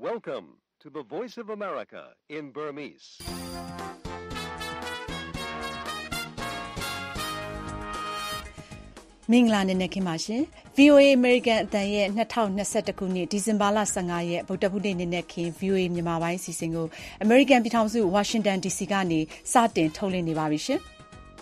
Welcome to the Voice of America in Burmese. ။မင်္ဂလာနေ့နဲ့ခင်ပါရှင်။ VOA American အတန်ရဲ့2021ခုနှစ်ဒီဇင်ဘာလ15ရက်ဗုဒ္ဓဟူးနေ့နေ့နဲ့ခင် VOA မြန်မာပိုင်းစီစဉ်ကို American ပြည်ထောင်စု Washington DC ကနေစတင်ထုတ်လွှင့်နေပါပြီရှင်။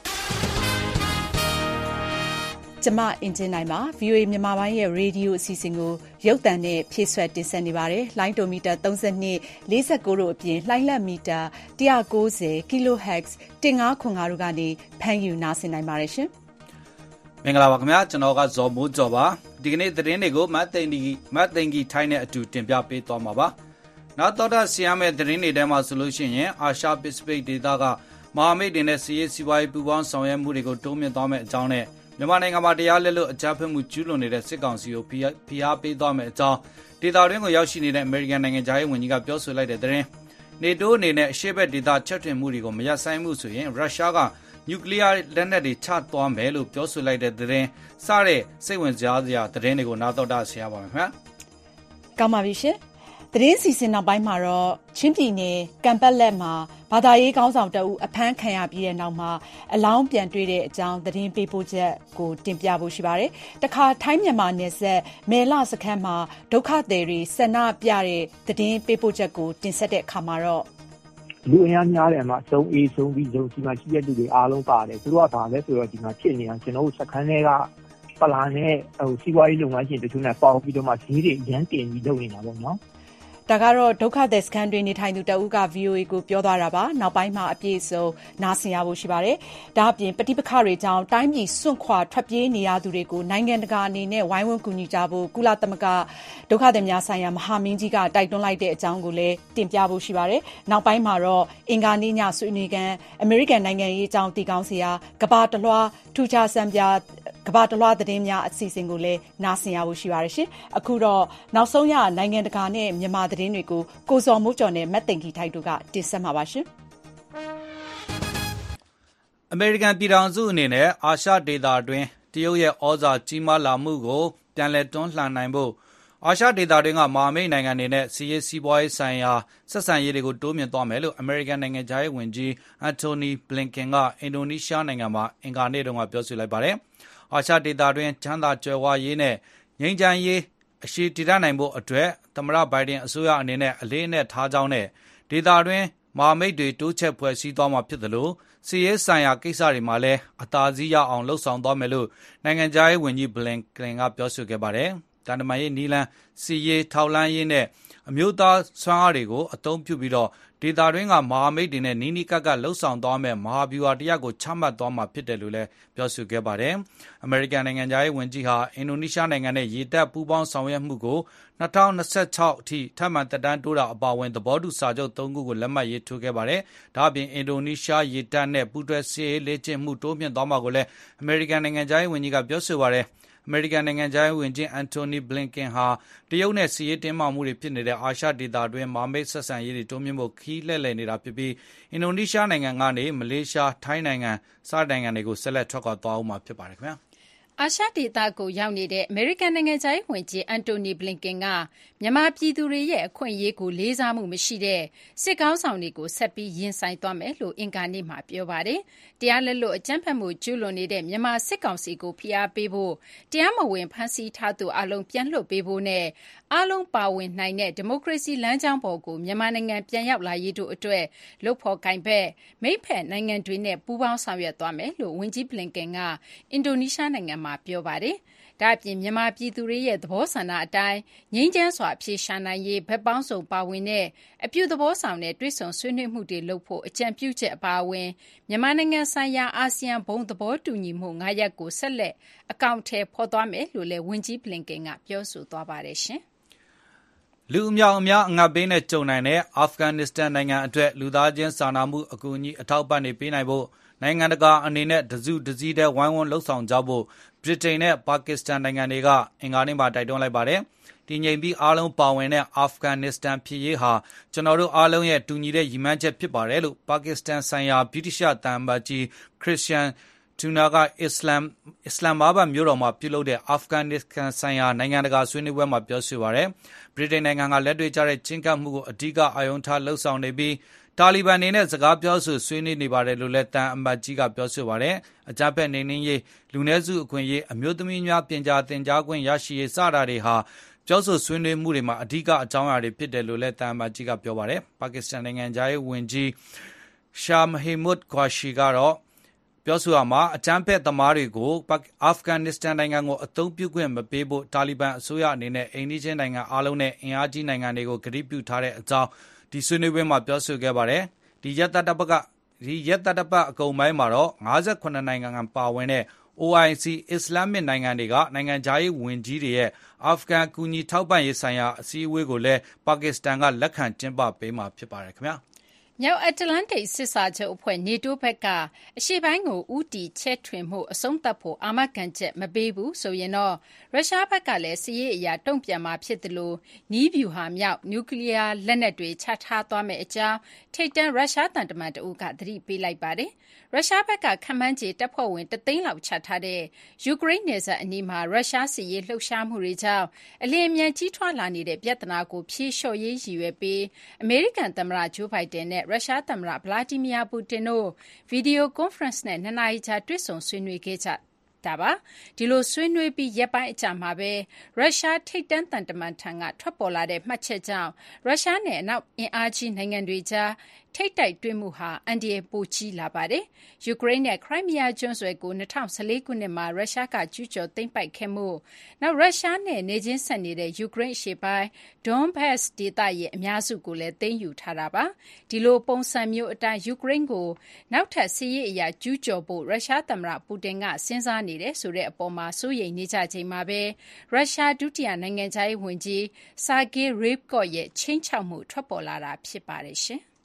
ကျမအင်ဂျင်နိုင်ပါ VOA မြန်မာပိုင်းရဲ့ရေဒီယိုအစီအစဉ်ကိုရုပ်သံနဲ့ဖြည့်ဆွတ်တင်ဆက်နေပါတယ်။လိုင်းတိုမီတာ32 49တို့အပြင်လှိုင်းလက်မီတာ190 kHz 1505တို့ကနေဖမ်းယူနားဆင်နိုင်ပါတယ်ရှင်။မင်္ဂလာပါခင်ဗျာကျွန်တော်ကဇော်မိုးကျော်ပါဒီကနေ့သတင်းတွေကိုမတ်သိန်ကြီးထိုင်းနဲ့အတူတင်ပြပေးသွားမှာပါနောက်တော့ဆီယမဲ့သတင်းတွေထဲမှာဆိုလို့ရှိရင်အာရှပစိဖိတ်ဒေသကမဟာမိတ်တွေနဲ့စီးရေးစီးပွားရေးပူးပေါင်းဆောင်ရွက်မှုတွေကိုတိုးမြှင့်သွားမယ့်အကြောင်းနဲ့မြန်မာနိုင်ငံမှာတရားလက်လွတ်အကြမ်းဖက်မှုကျူးလွန်နေတဲ့စစ်ကောင်စီကိုဖိအားပေးသွားမယ့်အကြောင်းဒေသတွင်းကိုရောက်ရှိနေတဲ့အမေရိကန်နိုင်ငံသားရေးဝန်ကြီးကပြောဆိုလိုက်တဲ့သတင်းနေတိုးအနေနဲ့အရှေ့ဘက်ဒေသချက်ထွင်မှုတွေကိုမရပ်ဆိုင်းမှုဆိုရင်ရုရှားကနျူကလ িয়ার လက်နက်တွေချသွားမယ်လို့ပြောဆိုလိုက်တဲ့သတင်းစတဲ့စိတ်ဝင်စားစရာသတင်းတွေကိုနားတော်တာဆရာပါမယ်ခင်ဗျာ။ကောင်းပါပြီရှင်။သတင်းစီစဉ်နောက်ပိုင်းမှာတော့ချင်းပြည်နယ်ကံပတ်လက်မှာဘာသာရေးခေါင်းဆောင်တအုပ်အဖမ်းခံရပြီးတဲ့နောက်မှာအလောင်းပြန်တွေ့တဲ့အကြောင်းသတင်းပေးပို့ချက်ကိုတင်ပြဖို့ရှိပါတယ်။တခါထိုင်းမြန်မာနယ်စပ်မဲလစခန်းမှာဒုက္ခသည်တွေဆန္ဒပြတဲ့သတင်းပေးပို့ချက်ကိုတင်ဆက်တဲ့အခါမှာတော့လူအင်အားများတယ်မှာစုံအေးဆုံးပြီးဆုံးဒီမှာရှိတဲ့လူတွေအားလုံးပါတယ်သူတို့ကဘာလဲဆိုတော့ဒီမှာဖြစ်နေတာကျွန်တော်တို့စခန်းတွေကပလာနဲ့စီးပွားရေးလုပ်ငန်းရှင်တချို့နဲ့ပေါင်းပြီးတော့မှဈေးတွေရမ်းတင်ပြီးလုပ်နေတာပေါ့နော်ဒါကတော့ဒုက္ခသည်စခန်းတွင်နေထိုင်သူတအုပ်က VOA ကိုပြောသွားတာပါနောက်ပိုင်းမှာအပြည့်အစုံနားဆင်ရဖို့ရှိပါတယ်ဒါအပြင်ပဋိပက္ခတွေကြောင့်တိုင်းပြည်စွန့်ခွာထွက်ပြေးနေရသူတွေကိုနိုင်ငံတကာအနေနဲ့ဝိုင်းဝန်းကူညီကြဖို့ကုလသမဂ္ဂဒုက္ခသည်များဆိုင်ရာမဟာမင်းကြီးကတိုက်တွန်းလိုက်တဲ့အကြောင်းကိုလည်းတင်ပြဖို့ရှိပါတယ်နောက်ပိုင်းမှာတော့အင်္ဂါနေ့ညဆွေးနွေးကန်အမေရိကန်နိုင်ငံရေးအကြောင်းတည်ကောင်းစရာကဘာတလွှာထူးခြားစံပြကဘာတလွှာသတင်းများအစီအစဉ်ကိုလည်းနားဆင်ရဖို့ရှိပါတယ်ရှင်အခုတော့နောက်ဆုံးရနိုင်ငံတကာနဲ့မြန်မာသတင်းတွေကိုကိုဇော်မိုးကျော်နဲ့မတ်သိန်ကြီးထိုက်တို့ကတင်ဆက်မှာပါရှင်အမေရိကန်ပြည်ထောင်စုအနေနဲ့အာရှဒေသအတွင်းတရုတ်ရဲ့ဩဇာကြီးမားလာမှုကိုပြန်လည်တွန်းလှန်နိုင်ဖို့အာရှဒေသတွင်းကမဟာမိတ်နိုင်ငံတွေနဲ့စီးရေးစီးပွားရေးဆိုင်ရာဆက်ဆံရေးတွေကိုတိုးမြှင့်သွားမယ်လို့အမေရိကန်နိုင်ငံသားရေးဝန်ကြီးအန်တိုနီဘလင်ကန်ကအင်ဒိုနီးရှားနိုင်ငံမှာအင်္ဂါနေ့တုန်းကပြောဆိုလိုက်ပါတယ်အာရှဒေသတွင်းချမ်းသာကြွယ်ဝရေးနဲ့ငြိမ်းချမ်းရေးအရှိတည်တတ်နိုင်ဖို့အတွက်သမ္မတဘိုင်ဒန်အစိုးရအနေနဲ့အလေးအနက်ထားကြောင်းနဲ့ဒေသတွင်းမဟာမိတ်တွေတိုးချဲ့ဖွဲ့စည်းသွားမှာဖြစ်တယ်လို့စီးရေးဆိုင်ရာကိစ္စတွေမှာလည်းအသာစီးရအောင်လှုပ်ဆောင်သွားမယ်လို့နိုင်ငံခြားရေးဝန်ကြီးဘလင်ကန်ကပြောဆိုခဲ့ပါတယ်။တန်တမာရေးနီလန်စီးရေးထောက်လှမ်းရေးနဲ့အမျိုးသားစွမ်းအားတွေကိုအသုံးပြုပြီးတော့ဒေသတွင်းကမဟာမိတ်တွေနဲ့နီးနီးကပ်ကပ်လှုပ်ဆောင်သွားမယ်မဟာဗျူဟာတရားကိုချမှတ်သွားမှာဖြစ်တယ်လို့လည်းပြောဆိုခဲ့ပါတယ်။အမေရိကန်နိုင်ငံသားရေးဝန်ကြီးဟာအင်ဒိုနီးရှားနိုင်ငံနဲ့ရေတပ်ပူးပေါင်းဆောင်ရွက်မှုကို2026အထိထပ်မံတက်တန်းတိုးတာအပါအဝင်သဘောတူစာချုပ်3ခုကိုလက်မှတ်ရေးထိုးခဲ့ပါတယ်။ဒါ့အပြင်အင်ဒိုနီးရှားရေတပ်နဲ့ပူးတွဲစစ်ရေးလေ့ကျင့်မှုတိုးမြှင့်သွားမှာကိုလည်းအမေရိကန်နိုင်ငံသားရေးဝန်ကြီးကပြောဆိုပါတယ်။အမေရိကန်နိုင်ငံသားရေးဝန်ကြီးအန်တိုနီဘလင်ကန်ဟာတရုတ်နဲ့စီးရေးတင်းမာမှုတွေဖြစ်နေတဲ့အာရှဒေသတွင်းမဟာမိတ်ဆက်ဆံရေးတွေတိုးမြှင့်ဖို့ခီးလှည့်လည်နေတာဖြစ်ပြီးအင်ဒိုနီးရှားနိုင်ငံကနေမလေးရှားထိုင်းနိုင်ငံစတဲ့နိုင်ငံတွေကိုဆက်လက်ထွက်ခွာသွားအောင်မှာဖြစ်ပါတယ်ခင်ဗျာအာရှဒေသကိုရောက်နေတဲ့အမေရိကန်နိုင်ငံသားရေးဝန်ကြီးအန်တိုနီဘလင်ကန်ကမြန်မာပြည်သူတွေရဲ့အခွင့်အရေးကိုလေးစားမှုမရှိတဲ့စစ်ကောင်းဆောင်တွေကိုဆက်ပြီးရင်ဆိုင်သွားမယ်လို့အင်္ဂါနေ့မှာပြောပါတယ်။တရားလက်လွတ်အကြမ်းဖက်မှုကျူးလွန်နေတဲ့မြန်မာစစ်ကောင်စီကိုဖိအားပေးဖို့တရားမဝင်ဖမ်းဆီးထားသူအလုံးပြန်လွှတ်ပေးဖို့နဲ့အလုံးပါဝင်နိုင်တဲ့ဒီမိုကရေစီလမ်းကြောင်းပေါ်ကိုမြန်မာနိုင်ငံပြန်ရောက်လာရေးတို့အတွက်လှုပ်ဖော်ကိုင်ဘက်မိတ်ဖက်နိုင်ငံတွေနဲ့ပူးပေါင်းဆောင်ရွက်သွားမယ်လို့ဝန်ကြီးဘလင်ကန်ကအင်ဒိုနီးရှားနိုင်ငံမှာပြောပါတယ်။ဒါ့အပြင်မြန်မာပြည်သူတွေရဲ့သဘောဆန္ဒအတိုင်းငြိမ်းချမ်းစွာအဖြေရှာနိုင်ရေးဘက်ပေါင်းစုံပါဝင်တဲ့အပြုသဘောဆောင်တဲ့တွဲဆုံဆွေးနွေးမှုတွေလုပ်ဖို့အကြံပြုချက်အပါအဝင်မြန်မာနိုင်ငံဆိုင်ရာအာဆီယံဘုံသဘောတူညီမှု9ရပ်ကိုဆက်လက်အကောင့်ထဲဖော်သွားမယ်လို့လည်းဝန်ကြီးဘလင်ကန်ကပြောဆိုသွားပါတယ်ရှင်။လူအများအများအငတ်ပေးနဲ့ကြုံနိုင်တဲ့အာဖဂန်နစ္စတန်နိုင်ငံအတွက်လူသားချင်းစာနာမှုအကူအညီအထောက်ပံ့တွေပေးနိုင်ဖို့နိုင်ငံတကာအနေနဲ့တစုတစည်းတဲ့ဝိုင်းဝန်းလှုပ်ဆောင်ကြဖို့ဗြိတိန်နဲ့ပါကစ္စတန်နိုင်ငံတွေကအင်္ဂါနေ့မှာတိုက်တွန်းလိုက်ပါတယ်။တည်ငြိမ်ပြီးအားလုံးပါဝင်တဲ့အာဖဂန်နစ္စတန်ဖြစ်ရေးဟာကျွန်တော်တို့အားလုံးရဲ့တူညီတဲ့ရည်မှန်းချက်ဖြစ်ပါတယ်လို့ပါကစ္စတန်ဆိုင်ရာဗြိတိရှသံအမတ်ကြီးခရစ်စတန်တူနာကအစ္စလမ်မာဘတ်မြို့တော်မှာပြုလုပ်တဲ့အာဖဂန်နစ္စတန်ဆိုင်ရာနိုင်ငံတကာဆွေးနွေးပွဲမှာပြောဆိုပါတယ်။ဗြိတိန်နိုင်ငံကလက်တွေ့ကျတဲ့ချင်းကပ်မှုကိုအဓိကအာရုံထားလှုပ်ဆောင်နေပြီးတာလီဘန်အနေနဲ့စကားပြောဆိုဆွေးနွေးနေပါတယ်လို့လည်းတန်အမတ်ကြီးကပြောဆိုပါတယ်။အကြမ်းဖက်နှိမ်နင်းရေးလူနည်းစုအခွင့်အရေးအမျိုးသမီးများပညာသင်ကြားခွင့်ရရှိရေးစတာတွေဟာပြောဆိုဆွေးနွေးမှုတွေမှာအဓိကအကြောင်းအရာတွေဖြစ်တယ်လို့လည်းတန်အမတ်ကြီးကပြောပါတယ်။ပါကစ္စတန်နိုင်ငံသားရေးဝန်ကြီးရှာမဟီမွတ်ခွာရှီကတော့ပြောဆိုရမှာအကြမ်းဖက်သမားတွေကိုအာဖဂန်နစ္စတန်နိုင်ငံကိုအသုံးပြုခွင့်မပေးဖို့တာလီဘန်အစိုးရအနေနဲ့အိမ်နီးချင်းနိုင်ငံအားလုံးနဲ့အင်အားကြီးနိုင်ငံတွေကိုကတိပြုထားတဲ့အကြောင်းဒီဆွေးနွေးပွဲမှာပြောဆိုခဲ့ပါတယ်။ဒီရက်သတ္တပတ်အကုန်ပိုင်းမှာတော့58နိုင်ငံပါဝင်တဲ့ OIC အစ္စလာမစ်နိုင်ငံတွေကနိုင်ငံခြားရေးဝန်ကြီးတွေရဲ့အာဖဂန်ကူညီထောက်ပံ့ရေးဆိုင်ရာအစည်းအဝေးကိုလည်းပါကစ္စတန်ကလက်ခံကျင်းပပေးမှာဖြစ်ပါတယ်ခင်ဗျာ။မြောက်အတ္တလန္တိတ်စစ်စာချုပ်အဖွဲ့ NATO ဘက်ကအရှေ့ပိုင်းကိုဦးတည်ချဲ့ထွင်မှုအဆုံးသတ်ဖို့အာမခံချက်မပေးဘူးဆိုရင်တော့ရုရှားဘက်ကလည်းစစ်ရေးအရာတုံ့ပြန်မှာဖြစ်တယ်လို့နည်းဗျူဟာမြောက်နျူကလ িয়ার လက်နက်တွေချထားသွားမယ့်အကြောင်းထိပ်တန်းရုရှားတန်တမန်တဦးကသတိပေးလိုက်ပါတယ်။ရုရှားဘက်ကခန့်မှန်းခြေတပ်ဖွဲ့ဝင်1သိန်းလောက်ချထားတဲ့ယူကရိန်းနယ်စပ်အနီးမှာရုရှားစစ်ရေးလှုပ်ရှားမှုတွေကြောင့်အလျင်အမြန်ကြီးထွားလာနေတဲ့ပြဿနာကိုဖြေလျှော့ရေးရည်ရွယ်ပြီးအမေရိကန်သမ္မတဂျိုးဘိုင်ဒန်နဲ့ရုရှားသမ္မတဗလာဒီမီယာပူတင်တို့ဗီဒီယိုကွန်ဖရင့်နဲ့2နာရီကြာတွေ့ဆုံဆွေးနွေးခဲ့ကြတာပါဒီလိုဆွေးနွေးပြီးရက်ပိုင်းအကြာမှာပဲရုရှားထိပ်တန်းတန်တမန်ထံကထွက်ပေါ်လာတဲ့မှတ်ချက်ကြောင့်ရုရှားနဲ့အနောက်အင်အားကြီးနိုင်ငံတွေကြားထိပ်တိုက်တွေ့မှုဟာအန်ဒီယေပိုကြီးလာပါတယ်။ယူကရိန်းနဲ့ခရိုင်းမီးယားကျွန်းဆွယ်ကို2014ခုနှစ်မှာရုရှားကကျူးကျော်သိမ်းပိုက်ခဲ့မှုနောက်ရုရှားနဲ့နေချင်းဆက်နေတဲ့ယူကရိန်းအရှေ့ပိုင်းဒွန်ဘတ်စ်ဒေသရဲ့အများစုကိုလည်းသိမ်းယူထားတာပါ။ဒီလိုပုံစံမျိုးအတိုင်းယူကရိန်းကိုနောက်ထပ်စစ်ရေးအရာကျူးကျော်ဖို့ရုရှားသမ္မတပူတင်ကစဉ်းစားနေတယ်ဆိုတဲ့အပေါ်မှာစိုးရိမ်နေကြချိန်မှာပဲရုရှားဒုတိယနိုင်ငံခြားရေးဝန်ကြီးဆာဂေးရေဗ်ကော့ရဲ့ချိန်ချောက်မှုထွက်ပေါ်လာတာဖြစ်ပါတယ်ရှင်။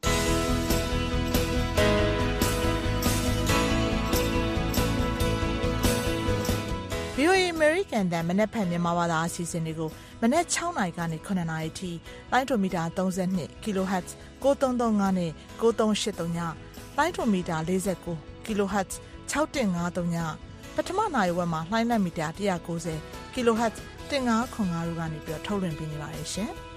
VOA American တန်မနက်ဖြန်မြန်မာဘာသာအစီအစဉ်တွေကိုမနက်6နာရီကနေ9နာရီထိလိုင်းဒိုမီတာ32 kHz 9335နဲ့9383ညလိုင်းဒိုမီတာ49 kHz 6153ညပထမနာရီဝက်မှာလိုင်းလက်မီတာ190 kHz 1505တို့ကနေပြီးထုတ်လွှင့်ပေးနေပါတယ်ရှင်။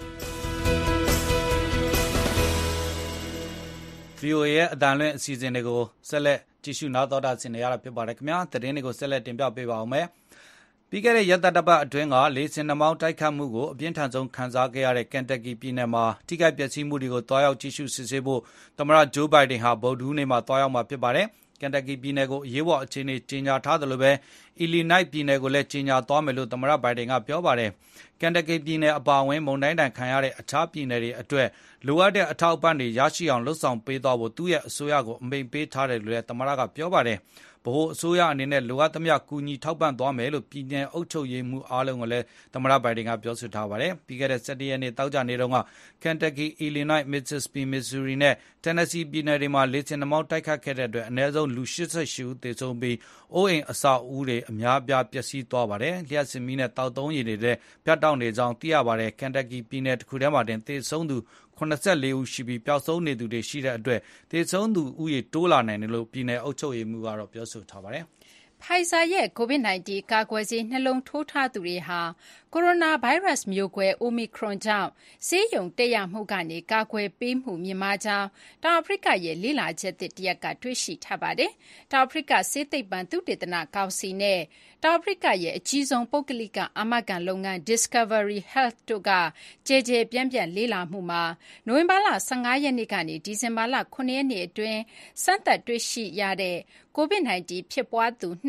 VOA ရဲ့အတန်လွင့်အစီအစဉ်တွေကိုဆက်လက်ကြည့်ရှုနားတော်တာဆင်နေရတာဖြစ်ပါတယ်ခင်ဗျာသတင်းတွေကိုဆက်လက်တင်ပြပေးပါအောင်မယ်ပြီးခဲ့တဲ့ရက်သတ္တပတ်အတွင်းကလေဆင်နှမောင်းတိုက်ခတ်မှုကိုအပြင်းထန်ဆုံးခံစားခဲ့ရတဲ့ကန်တက်ကီပြည်နယ်မှာထိခိုက်ပျက်စီးမှုတွေကိုတွားရောက်ကြည့်ရှုစစ်ဆေးဖို့သမ္မတဂျိုးဘိုင်ဒန်ဟာဗုဒ္ဓဟူးနေ့မှာတွားရောက်မှာဖြစ်ပါတယ်ကန်တက်ကီပြည်နယ်ကိုအရေးပေါ်အခြေအနေကြေညာထားတယ်လို့ပဲအီလီနိုက်ပြည်နယ်ကိုလည်းကြေညာသွားမယ်လို့သမ္မတဘိုင်ဒန်ကပြောပါတယ်ကန်တက်ကီပြည်နယ်အပါအဝင်မုန်တိုင်းတန်ခံရတဲ့အခြားပြည်နယ်တွေအတွက်လိုအပ်တဲ့အထောက်အပံ့တွေရရှိအောင်လှုပ်ဆောင်ပေးသွားဖို့သူ့ရဲ့အစိုးရကိုအမိန့်ပေးထားတယ်လို့လည်းသမ္မတကပြောပါတယ်ဗဟိုအစိုးရအနေနဲ့လိုအပ်သမျှကူညီထောက်ပံ့သွားမယ်လို့ပြည်내အုပ်ချုပ်ရေးမှူးအားလုံးကိုလည်းသမ္မတဘိုင်ဒန်ကပြောဆိုထားပါတယ်။ပြီးခဲ့တဲ့17ရက်နေ့တောက်ကြနေ့တုန်းကကန်တက်ကီ၊အီလီနိုက်၊မစ်စစ်စပီ၊မစ်ဇူရီနဲ့တန်နက်ဆီပြည်နယ်တွေမှာလေဆင်နှမောင်းတိုက်ခတ်ခဲ့တဲ့အတွက်အနည်းဆုံးလူ88ဦးသေဆုံးပြီးအိုးအိမ်အဆောက်အဦတွေအများအပြားပျက်စီးသွားပါတယ်။လျှပ်စစ်မီးနဲ့တောက်သုံးရေတွေလည်းပြတ်တောက်နေကြောင်းသိရပါတယ်။ကန်တက်ကီပြည်နယ်တစ်ခုထဲမှာတင်သေဆုံးသူ84ဦးရှိပြီးပျောက်ဆုံးနေသူတွေရှိတဲ့အတွက်သေဆုံးသူဦးရေတိုးလာနိုင်တယ်လို့ပြည်내အုပ်ချုပ်ရေးမှူးကတော့ပြောဆိုထားပါတယ်။ Pfizer ရဲ့ COVID-19 ကာကွယ်ဆေးနှလုံးထိုးထားသူတွေဟာကိုရိုနာဗိုင်းရပ်စ်မျိုးကွဲ Omicron ကြောင့်ဆေးရုံတက်ရမှုကနေကာကွယ်ပေးမှုမြင့်မားကြောင်းတောင်အာဖရိကရဲ့လေ့လာချက်သစ်တရပ်ကတွေ့ရှိထားပါတယ်။တောင်အာဖရိကဆေးသိပ္ပံသုတေသနကောင်စီနဲ့တောင်အာဖရိကရဲ့အကြီးဆုံးပုဂ္ဂလိကအာမခံလုပ်ငန်း Discovery Health တို့ကကျယ်ကျယ်ပြန့်ပြန့်လေ့လာမှုမှာနိုဝင်ဘာလ15ရက်နေ့ကနေဒီဇင်ဘာလ9ရက်နေ့အတွင်းစမ်းသပ်တွေ့ရှိရတဲ့ COVID-19 ဖြစ်ပွားသူ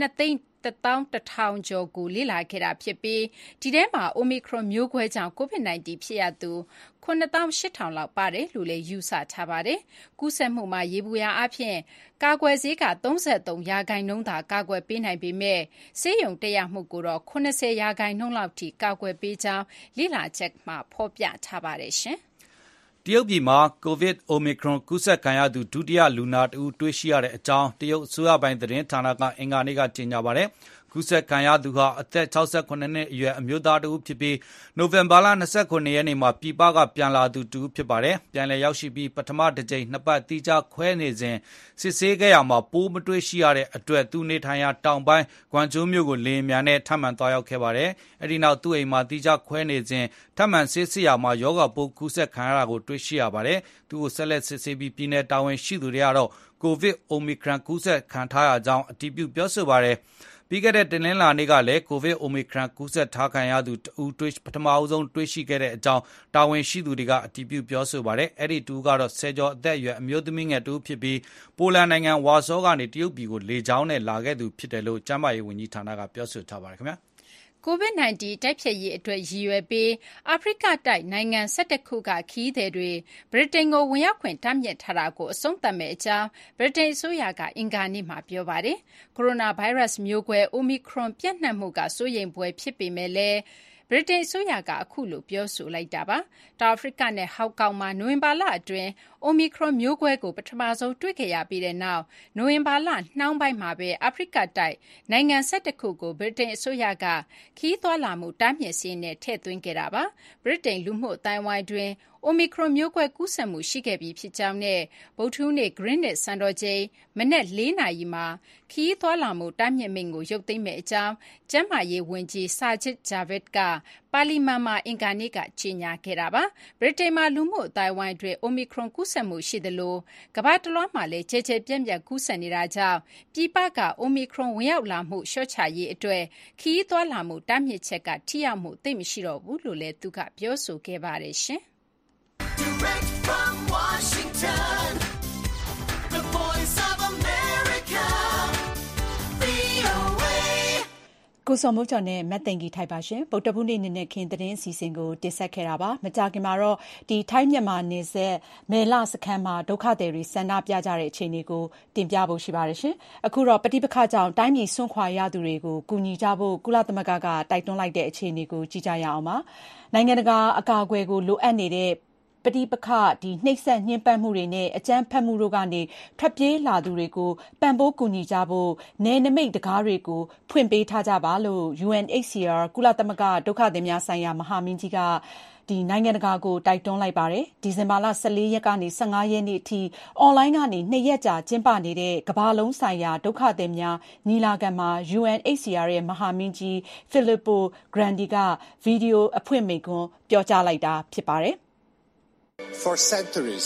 2,1,000 ကျော်ကိုလေ့လာခဲ့တာဖြစ်ပြီးဒီထဲမှာ Omicron မျိုးကွဲကြောင့် COVID-19 ဖြစ်ရသူ98,000 လောက်ပါတယ်လို့လည်းယူဆထားပါတယ်။ကူးစက်မှုမှာယေဘုယျအားဖြင့်ကာကွယ်ဆေးက33%သာကာကွယ်ပေးနိုင်ပေမဲ့ဆေးရုံတက်ရမှုကိုတော့80%လောက်ထိကာကွယ်ပေးကြောင်းလေ့လာချက်မှာဖော်ပြထားပါတယ်ရှင်။တရုတ်ပြည်မှာကိုဗစ်အိုမီခရွန်ကူးစက်ခံရသူဒုတိယလူနာတဦးတွေ့ရှိရတဲ့အကြောင်းတရုတ်အစိုးရပိုင်းသတင်းဌာနကအင်္ဂါနေ့ကကြေညာပါတယ်။ကူးစက်ခံရသူဟာအသက်68နှစ်အရွယ်အမျိုးသားတစ်ဦးဖြစ်ပြီးနိုဝင်ဘာလ29ရက်နေ့မှာပြည်ပကပြန်လာသူတစ်ဦးဖြစ်ပါတယ်။ပြန်လည်ရောက်ရှိပြီးပထမတစ်ကြိမ်2ပတ်တိကျခွဲနေစဉ်စစ်ဆေးခဲ့ရမှာပိုးမတွေ့ရှိရတဲ့အတွက်သူနေထိုင်ရာတောင်ပိုင်းကွမ်ကျိုးမြို့ကိုလေယာဉ်များနဲ့ထပ်မံသွားရောက်ခဲ့ပါတယ်။အဲဒီနောက်သူ့အိမ်မှာတိကျခွဲနေစဉ်ထပ်မံစစ်ဆေးရမှာယောဂပိုးကူးစက်ခံရတာကိုတွေ့ရှိရပါတယ်။သူ့ကိုဆက်လက်စစ်ဆေးပြီးပြည်내တာဝန်ရှိသူတွေကတော့ကိုဗစ်အိုမီခရန်ကူးစက်ခံထားရကြောင်းအတည်ပြုပြောဆိုပါတယ်။ပြီးခဲ့တဲ့တနင်္လာနေ့ကလည်းကိုဗစ်အိုမီခရန်ကူးစက်ထားခံရသူတဦးပထမဆုံးတွေ့ရှိခဲ့တဲ့အကြောင်းတာဝန်ရှိသူတွေကအတည်ပြုပြောဆိုပါတယ်။အဲ့ဒီတူကတော့10ကျော်အသက်အရွယ်အမျိုးသမီးငယ်တူဖြစ်ပြီးပိုလန်နိုင်ငံဝါဆောကနေတရုတ်ပြည်ကိုလေကြောင်းနဲ့လာခဲ့သူဖြစ်တယ်လို့ကျန်းမာရေးဝန်ကြီးဌာနကပြောဆိုထားပါတယ်ခင်ဗျာ။ COVID-19 တိုက်ဖျက်ရေးအတွက်ရည်ရွယ်ပြီးအာဖရိကတိုက်နိုင်ငံ11ခုကခရီးသည်တွေဗြိတိန်ကိုဝင်ရောက်ခွင့်တားမြစ်ထားတာကိုအဆုံးသတ်မယ့်အကြောင်းဗြိတိန်အစိုးရကအင်္ဂါနေ့မှာပြောပါတယ်။ကိုရိုနာဗိုင်းရပ်စ်မျိုးကွဲ Omicron ပြန့်နှံ့မှုကစိုးရိမ်ဖွယ်ဖြစ်ပေမဲ့လည်းဗြိတိန်အစိုးရကအခုလိုပြောဆိုလိုက်တာပါ။တောင်အာဖရိကနဲ့ဟောင်ကောင်မှာနိုဝင်ဘာလအတွင်း Omicron မျိုးကွဲကိုပထမဆုံးတွေ့ခဲ့ရပြီးတဲ့နောက်နိုဝင်ဘာလနှောင်းပိုင်းမှာပဲအာဖရိကတိုက်နိုင်ငံ11ခုကိုဗြိတိန်အစိုးရကခရီးသွားလာမှုတားမြစ်စာရင်းနဲ့ထည့်သွင်းခဲ့တာပါ။ဗြိတိန်လူမှုအသိုင်းအဝိုင်းတွင် Omicron မျိုးကွဲကူးစက်မှုရှိခဲ့ပြီးဖြစ်ကြောင်းနဲ့ဗုဒ္ဓဟူးနေ့ Greenwich စံတော်ချိန်မနက်4နာရီမှာခရီးသွားလာမှုတားမြစ်မိန့်ကိုရုပ်သိမ်းမယ့်အကြောင်းကျန်းမာရေးဝန်ကြီး Sajid Javid ကပါလီမန်မှာအင်္ဂါနေ့ကကြေညာခဲ့တာပါ။ဗြိတိန်မှာလူမှုအသိုင်းအဝိုင်းတွင် Omicron ကူးစက်မှုရှိသလိုကမ္ဘာတလွှားမှာလည်းကျယ်ကျယ်ပြန့်ပြန့်ကူးစက်နေတာကြောင့်ပြည်ပက Omicron ဝင်ရောက်လာမှုလျှော့ချရေးအတွက်ခရီးသွားလာမှုတားမြစ်ချက်ကထိရောက်မှုသိပ်မရှိတော့ဘူးလို့လည်းသူကပြောဆိုခဲ့ပါတယ်ရှင်။ Direct from Washington, the voice of America, VOA. ကိုစောမိုးကျော်နဲ့မတ်သိင်္ဂီထိုက်ပါရှင်ဗုဒ္ဓဘုနေ့နေ့နဲ့ခင်သတင်းအစီအစဉ်ကိုတင်ဆက်ခဲ့တာပါမကြခင်မှာတော့ထိုင်းမြန်မာနယ်စပ်မဲလစခန်းမှာဒုက္ခသည်တွေဆန္ဒပြကြတဲ့အခြေအနေကိုတင်ပြဖို့ရှိပါတယ်ရှင်အခုတော့ပဋိပက္ခကြောင့်တိုင်းပြည်ဆွန့်ခွာရသူတွေကိုကူညီကြဖို့ကုလသမဂ္ဂကတိုက်တွန်းလိုက်တဲ့အခြေအနေကိုကြည့်ကြရအောင်ပါနိုင်ငံတကာအကာအကွယ်ကိုလိုအပ်နေတဲ့ပဋိပက္ခနှိပ်စက်ညှဉ်းပန်းမှုတွေနဲ့အကြမ်းဖက်မှုတို့ကနေထွက်ပြေးလာသူတွေကိုပံ့ပိုးကူညီကြဖို့နယ်နိမိတ်တကားတွေကိုဖွင့်ပေးထားကြပါလို့ UNHCR ကုလသမဂ္ဂဒုက္ခသည်များဆိုင်ရာမဟာမင်းကြီးကနိုင်ငံတကာကိုတိုက်တွန်းလိုက်ပါတယ်ဒီဇင်ဘာလ14ရက်ကနေ15ရက်နေ့အထိအွန်လိုင်းကနေ2ရက်ကြာကျင်းပနေတဲ့ကမ္ဘာလုံးဆိုင်ရာဒုက္ခသည်များညီလာခံမှာ UNHCR ရဲ့မဟာမင်းကြီး Filippo Grandi ကဗီဒီယိုအဖွင့်မိန့်ခွန်းပြောကြားလိုက်တာဖြစ်ပါတယ် For centuries,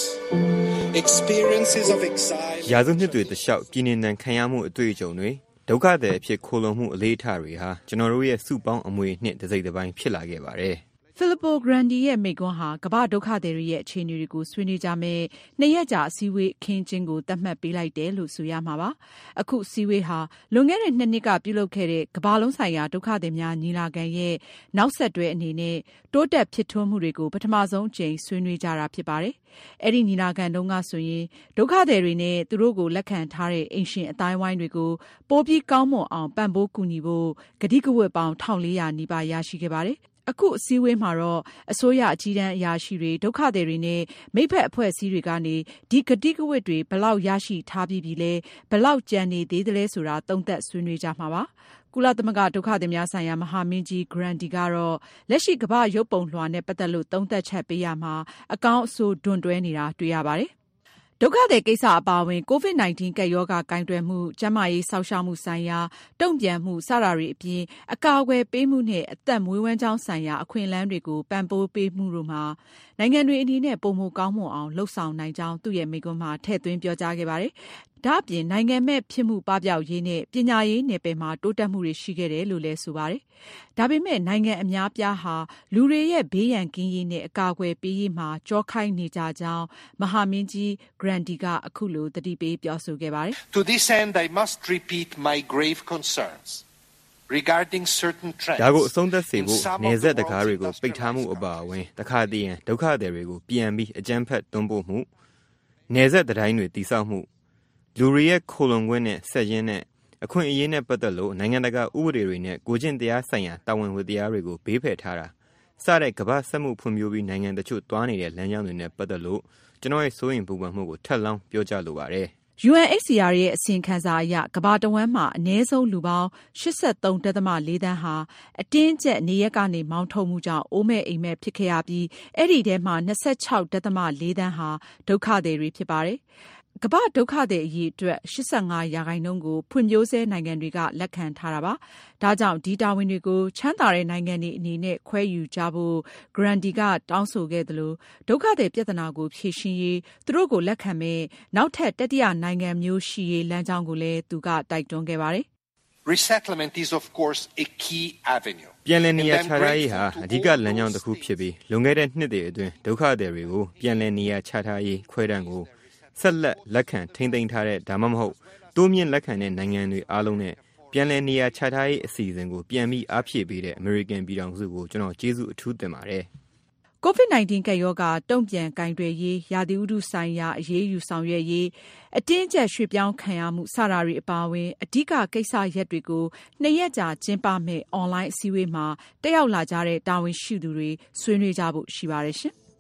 experiences of exile ရာစုနှစ်တွေတလျှောက်ပြည်နေခံရမှုအတွေ့အကြုံတွေဒုက္ခသည်အဖြစ်ခိုလှုံမှုအလေးထားတွေဟာကျွန်တော်တို့ရဲ့စုပေါင်းအမွေနှစ်တစ်စိတ်တစ်ပိုင်းဖြစ်လာခဲ့ပါတယ် Filippo Grandi ရဲ့မိန့်ခွန်းဟာကမ္ဘာဒုက္ခသည်တွေရဲ့အခြေအနေတွေကိုဆွေးနွေးကြမယ်2ရက်ကြာအစည်းအဝေးအခင်းကျင်းကိုသတ်မှတ်ပေးလိုက်တယ်လို့ဆိုရမှာပါအခုအစည်းအဝေးဟာလွန်ခဲ့တဲ့2နှစ်ကပြုလုပ်ခဲ့တဲ့ကမ္ဘာလုံးဆိုင်ရာဒုက္ခသည်များညီလာခံရဲ့နောက်ဆက်တွဲအနေနဲ့တိုးတက်ဖြစ်ထွန်းမှုတွေကိုပထမဆုံးအကြိမ်ဆွေးနွေးကြတာဖြစ်ပါတယ်အဲ့ဒီညီလာခံတုန်းကဆိုရင်ဒုက္ခသည်တွေနဲ့သူတို့ကိုလက်ခံထားတဲ့အိမ်ရှင်အတိုင်းဝိုင်းတွေကိုပိုပြီးကောင်းမွန်အောင်ပံ့ပိုးကူညီဖို့ကတိကဝတ်ပေါင်း1400နီးပါးရရှိခဲ့ပါတယ်အခုအစည်းအဝေးမှာတော့အစိုးရအကြီးတန်းအရာရှိတွေဒုက္ခသည်တွေနဲ့မိဖက်အဖွဲ့အစည်းတွေကနေဒီကတိကဝတ်တွေဘလောက်ရရှိထားပြီးပြီလဲဘလောက်ကြံနေသေးတယ်လဲဆိုတာသုံးသပ်ဆွေးနွေးကြမှာပါကုလသမဂ္ဂဒုက္ခသည်များဆိုင်ရာမဟာမင်းကြီး Grandi ကတော့လက်ရှိကမ္ဘာရုပ်ပုံလွှာနဲ့ပတ်သက်လို့သုံးသပ်ချက်ပေးရမှာအကောင်းအဆိုးဒွန်တွဲနေတာတွေ့ရပါတယ်ဒုက္ခသည်ကိစ္စအပါအဝင် COVID-19 ကပ်ရောဂါကိုင်တွယ်မှုကျန်းမာရေးစောင့်ရှောက်မှုဆိုင်ရာတုံ့ပြန်မှုစတာတွေအပြင်အကာအကွယ်ပေးမှုနဲ့အသက်မွေးဝမ်းကြောင်းဆိုင်ရာအခွင့်အလမ်းတွေကိုပံ့ပိုးပေးမှုတို့မှာနိုင်ငံတွေအနေနဲ့ပုံမှန်ကောင်းမွန်အောင်လှုပ်ဆောင်နိုင်ကြောင်းသူ့ရဲ့မိန့်ခွန်းမှာထည့်သွင်းပြောကြားခဲ့ပါတယ်ဒါ့အပြင်နိုင်ငံမဲ့ဖြစ်မှုပပျောက်ရေးနဲ့ပညာရေးနယ်ပယ်မှာတိုးတက်မှုတွေရှိခဲ့တယ်လို့လည်းဆိုပါတယ်။ဒါပေမဲ့နိုင်ငံအများပြားဟာလူတွေရဲ့ဘေးရန်ကင်းရေးနဲ့အကာအကွယ်ပေးရေးမှာကြောခိုင်းနေကြကြောင်းမဟာမင်းကြီး Grandi ကအခုလိုသတိပေးပြောဆိုခဲ့ပါတယ်။ To this end, I must repeat my grave concerns regarding certain trends. ဒါကိုအဆုံးသတ်စေဖို့နယ်စပ်တကားတွေကိုပိတ်ထားမှုအပါအဝင်တခါတည်းရန်ဒုက္ခသည်တွေကိုပြန်ပြီးအကြမ်းဖက်တွန်းပို့မှုနယ်စပ်တိုင်းတွေတိစောက်မှုလူတွေရဲ့ခိုလုံခွင့်နဲ့ဆက်ရင်းနဲ့အခွင့်အရေးနဲ့ပတ်သက်လို့နိုင်ငံတကာဥပဒေတွေနဲ့ကိုကျင့်တရားဆိုင်ရာတာဝန်ဝတ္တရားတွေကိုဘေးဖယ်ထားတာစတဲ့ကမ္ဘာစက်မှုဖွံ့ဖြိုးပြီးနိုင်ငံတချို့တွားနေတဲ့လမ်းကြောင်းတွေနဲ့ပတ်သက်လို့ကျွန်တော်ရဲ့စိုးရိမ်ပူပန်မှုကိုထပ်လောင်းပြောကြားလိုပါတယ် UNHCR ရဲ့အစီရင်ခံစာအရကမ္ဘာတဝန်းမှာအနည်းဆုံးလူပေါင်း 83.4 သန်းဟာအတင်းအကျပ်နေရပ်ကနေမောင်းထုတ်မှုကြောင့်အိုးမဲ့အိမ်မဲ့ဖြစ်ခဲ့ရပြီးအဲ့ဒီထဲမှာ 26.4 သန်းဟာဒုက္ခသည်တွေဖြစ်ပါတယ်။ ကမ္ဘာ့ဒုက္ခသည်အရေအတွက် 85% ကိုဖွံ့ဖြိုးဆဲနိုင်ငံတွေကလက်ခံထားတာပါ။ဒါကြောင့်ဒီတာဝန်တွေကိုချမ်းသာတဲ့နိုင်ငံတွေအနေနဲ့ခွဲယူကြဖို့ Grandi ကတောင်းဆိုခဲ့သလိုဒုက္ခသည်ပြဿနာကိုဖြေရှင်းရေးသူတို့ကိုလက်ခံမဲ့နောက်ထပ်တတိယနိုင်ငံမျိုးရှိရေးလမ်းကြောင်းကိုလည်းသူကတိုက်တွန်းခဲ့ပါတယ်။ Resettlement is of course a key avenue. ပြန်လည်နေရာချထားရေးဟာအဓိကလမ်းကြောင်းတစ်ခုဖြစ်ပြီးလွန်ခဲ့တဲ့နှစ်တွေအတွင်းဒုက္ခသည်တွေကိုပြန်လည်နေရာချထားရေးခွဲတမ်းကိုဆက်လက်ခံထိန်းသိမ်းထားတဲ့ဒါမှမဟုတ်တိုးမြင့်လက်ခံတဲ့နိုင်ငံတွေအားလုံးနဲ့ပြန်လည်နေရာချထားရေးအစီအစဉ်ကိုပြန်ပြီးအားဖြည့်ပေးတဲ့အမေရိကန်ပြည်ထောင်စုကိုကျွန်တော်ကျေးဇူးအထူးတင်ပါတယ်။ COVID-19 ကပ်ရောဂါတုံ့ပြန်ကိုင်တွယ်ရေးရာသီဥတုဆိုင်ရာအရေးယူဆောင်ရွက်ရေးအတင်းအကျပ်ရွှေ့ပြောင်းခံရမှုစတာတွေအပါအဝင်အဓိကကိစ္စရပ်တွေကို2 ရက်ကြာကျင်းပမဲ့အွန်လိုင်းအစည်းအဝေးမှာတက်ရောက်လာကြတဲ့တာဝန်ရှိသူတွေဆွေးနွေးကြဖို့ရှိပါတယ်ရှင်။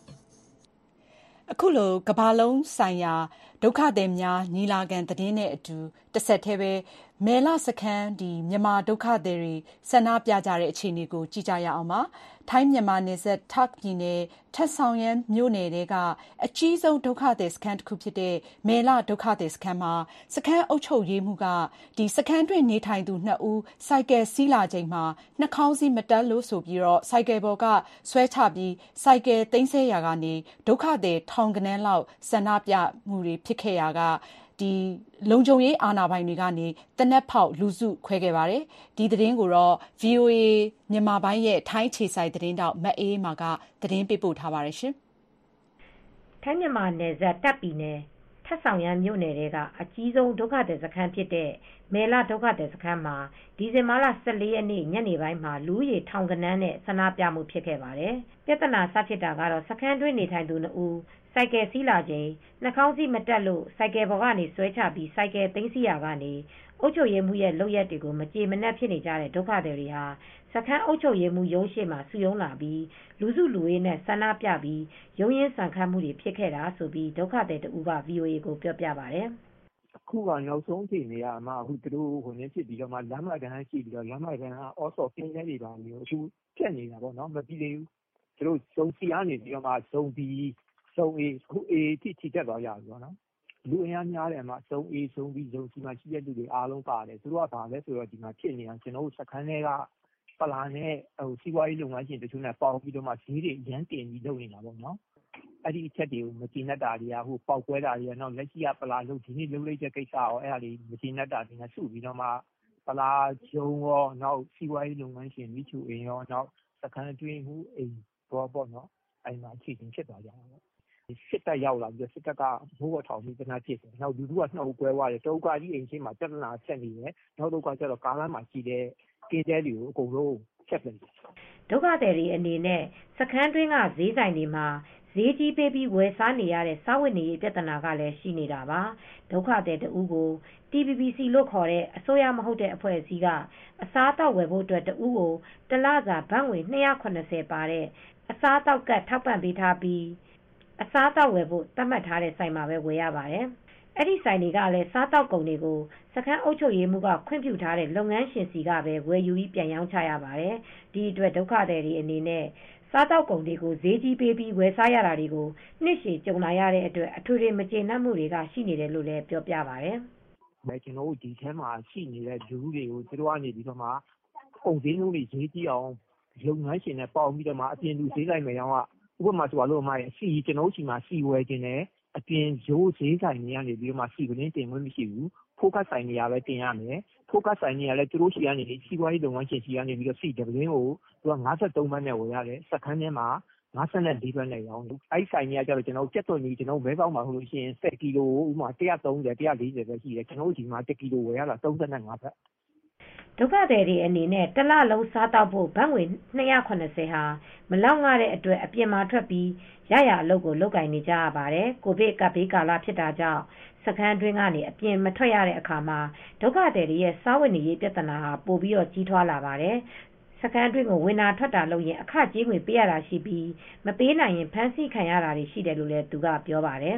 အခုလိုကမ္ဘာလုံးဆိုင်ရာဒုက္ခသည်များညီလာခံသတင်းနဲ့အတူတစ်ဆက်တည်းပဲမဲလစခန်းမြန်မာဒုက္ခသည်တွေဆန္ဒပြကြတဲ့အခြေအနေကိုကြည့်ကြရအောင်ပါ။ထိုင်းမြန်မာနယ်စပ်တာ့ခ်ပြည်နယ်ထပ်ဆောင်ရန်မြို့နယ်တွေကအကြီးဆုံးဒုက္ခသည်စခန်းတစ်ခုဖြစ်တဲ့မဲလဒုက္ခသည်စခန်းမှာစခန်းအုပ်ချုပ်ရေးမှူးကစခန်းတွင်နေထိုင်သူ2ဦးစိုက်ကယ်စီးလာချိန်မှာနှာခေါင်းစည်းမတပ်လို့ဆိုပြီးတော့စိုက်ကယ်ပေါ်ကဆွဲချပြီးစိုက်ကယ်သိမ်းဆည်းရာကနေဒုက္ခသည်ထောင်ဂဏန်းလောက်ဆန္ဒပြမှုတွေဖြစ်ခဲ့ရာကလုံခြုံရေးအာဏာပိုင်တွေကနေတနက်ဖောက်လူစုခွဲခဲ့ပါတယ်။ဒီသတင်းကိုတော့ VOA မြန်မာပိုင်းရဲ့ထိုင်းခြေစိုက်သတင်းတောက်မအေးမာကသတင်းပေးပို့ထားပါတယ်ရှင်။ထိုင်းမြန်မာနယ်စပ်တပ်ပြည်နယ်ထပ်ဆောင်ရန်မြို့နယ်တွေကအကြီးဆုံးဒုက္ခသည်စခန်းဖြစ်တဲ့မဲလဒုက္ခသည်စခန်းမှာဒီဇင်ဘာလ14ရက်နေ့ညနေပိုင်းမှာလူဦးရေထောင်ဂဏန်းနဲ့ဆန္ဒပြမှုဖြစ်ခဲ့ပါတယ်။ပြဿနာစဖြစ်တာကတော့စခန်းတွင်းနေထိုင်သူ2ဦးစိုက်ကယ်စီးလာချိန်နှာခေါင်းစည်းမတပ်လို့စိုက်ကယ်ပေါ်ကနေဆွဲချပြီးစိုက်ကယ်သိမ်းစီးရာကနေအုပ်ချုပ်ရေးမှူးရဲ့လုပ်ရက်တွေကိုမကြေမနက်ဖြစ်နေကြတဲ့ဒုက္ခသည်တွေဟာစခန်းအုပ်ချုပ်ရေးမှူးရုံးရှိမှာစုရုံးလာပြီးလူစုလူဝေးနဲ့ဆန္ဒပြပြီးရုံးရင်းဆန်ခတ်မှုတွေဖြစ်ခဲ့တာဆိုပြီးဒုက္ခသည်တဦးက VOA ကိုပြောပြပါတယ်။အခုကနောက်ဆုံးအခြေအနေကအခုသူတို့ဖြစ်ပြီးတော့လမ်းမတန်းရှိပြီးတော့လမ်းမတန်းအော်ဆော်ပြင်းနေတယ်ပါမျိုးအခုပြက်နေတာပေါ့နော်မပြီးသေးဘူးသူတို့ဇုံစီကနေပြီးတော့ဇုံပြီးဇုံ A အခု A ထိတက်သွားကြပြီပေါ့နော်လူအင်အားများတယ်မှာဇုံ A ဇုံ B ဇုံ C မှာရှိတဲ့လူတွေအားလုံးပါတယ်သူတို့ကဘာလဲဆိုတော့ဒီမှာဖြစ်နေတာကျွန်တော်တို့စခန်းထဲကပလာနဲ့စီးပွားရေးလုပ်ငန်းရှင်တချို့နဲ့ပေါင်းပြီးတော့ဈေးတွေရမ်းတင်ပြီးလုပ်နေတာပေါ့နော်အဲ့ဒီအချက်တွေကိုမကျေနပ်တာတွေကပေါက်ကွဲတာတွေကနောက်လက်ရှိကပလာလုပ်ဒီနေ့လုပ်လိုက်တဲ့ကိစ္စရောအဲ့ဒါတွေမကျေနပ်တာတွေနဲ့စုပြီးတော့မှပလာဂျုံရောနောက်စီးပွားရေးလုပ်ငန်းရှင်မိချူအင်ရောနောက်စခန်းတွင်းမှုအိမ်ဘောပေါ့နော်အဲ့မှာအခြေအနေဖြစ်သွားကြတာပေါ့စစ်တပ်ရောက်လာပြီးစစ်တပ်ကမိုးပေါ်ထောင်ပြီးတနက်ဖြစ်တယ်။နောက်လူထုကနှုတ်ကွဲသွားတယ်။တုံးကကြီးအိမ်ရှိမှာပြဿနာဆက်နေတယ်။နောက်တော့ကကျတော့ကားလမ်းမှာရှိတဲ့ကင်းတဲတွေကိုအကုန်လုံးချက်ပစ်တယ်။ဒုက္ခသည်တွေအနေနဲ့စခန်းတွင်းကဈေးဆိုင်တွေမှာဈေးကြီးပေးပြီးဝယ်စားနေရတဲ့စားဝတ်နေရေးပြဿနာကလည်းရှိနေတာပါ။ဒုက္ခသည်တဦးကို TPPC လို့ခေါ်တဲ့အစိုးရမဟုတ်တဲ့အဖွဲ့အစည်းကအစားအသောက်ဝယ်ဖို့အတွက်တဦးကိုတလစာဘတ်ငွေ280ပါတဲ့အစားအသောက်ကတ်ထောက်ပံ့ပေးထားပြီးအစားအသောက်ဝယ်ဖို့သတ်မှတ်ထားတဲ့ဆိုင်မှာပဲဝယ်ရပါတယ်။အဲ့ဒီဆိုင်တွေကလည်းစားတောက်ကုန်တွေကိုစခန်းအုပ်ချုပ်ရေးမှူးကခွင့်ပြုထားတဲ့လုပ်ငန်းရှင်စီကပဲဝယ်ယူပြီးပြန်ရောင်းချရပါတယ်။ဒီအတွက်ဒုက္ခသည်တွေအနေနဲ့စားတောက်ကုန်တွေကိုဈေးကြီးပေးပြီးဝယ်စားရတာတွေကိုနှစ်ရှည်ကြုံလာရတဲ့အတွက်အထွေထွေမကျေနပ်မှုတွေကရှိနေတယ်လို့လည်းပြောပြပါတယ်။ကျွန်တော်တို့ဒီထဲမှာရှိနေတဲ့လူတွေကိုသူတို့ကနေပြီးတော့မှပုံစံမျိုးတွေဈေးကြီးအောင်လုပ်ငန်းရှင်နဲ့ပေါင်းပြီးတော့မှအပြင်လူဈေးဆိုင်မယ်ရောဥပမာဆိုလို့စီကျွန်တော်တို့စီမှာစီဝယ်ခြင်းနဲ့အပြင်ရိုးဈေးဆိုင်တွေကနေပြီးတော့မှစီပလင်းတင်ခွင့်မရှိဘူးဖိုကတ်ဆိုင်တွေကပဲတင်ရမယ်ဖိုကတ်ဆိုင်တွေကလည်းသူတို့စီကနေစီးပွားရေးလုပ်ငန်းရှင်စီကနေပြီးတော့စီတပလင်းကိုသူက53ဘတ်နဲ့ဝယ်ရတယ်စခန်းထဲမှာ54ဘတ်နဲ့ရောင်းတယ်အဲ့ဆိုင်တွေကကျတော့ကျွန်တော်ကြက်သွန်ကြီးကျွန်တော်မဲပေါက်မှာလို့ရှိရင်10ကီလိုဥပမာ130 140ပဲရှိတယ်ကျွန်တော်တို့ဒီမှာ1ကီလိုဝယ်ရတာ35ဘတ်ဒုက္ခသည်တွေအနေနဲ့တလလုံးစားတောက်ဖို့ဘတ်ငွေ280ဟာမလောက်ငှတဲ့အတွက်အပြင်မှာထွက်ပြီးရရအလုပ်ကိုလုပ်ကင်နေကြရပါတယ်။ကိုဗစ်ကပ်ဘေးကာလဖြစ်တာကြောင့်စခန်းတွင်းကနေအပြင်မထွက်ရတဲ့အခါမှာဒုက္ခသည်တွေရဲ့စားဝတ်နေရေးပြဿနာဟာပိုပြီးတော့ကြီးထွားလာပါတယ်။စခန်းတွင်းကိုဝင်တာထွက်တာလုပ်ရင်အခကြေးငွေပေးရတာရှိပြီးမပေးနိုင်ရင်ဖမ်းဆီးခံရတာတွေရှိတယ်လို့လည်းသူကပြောပါတယ်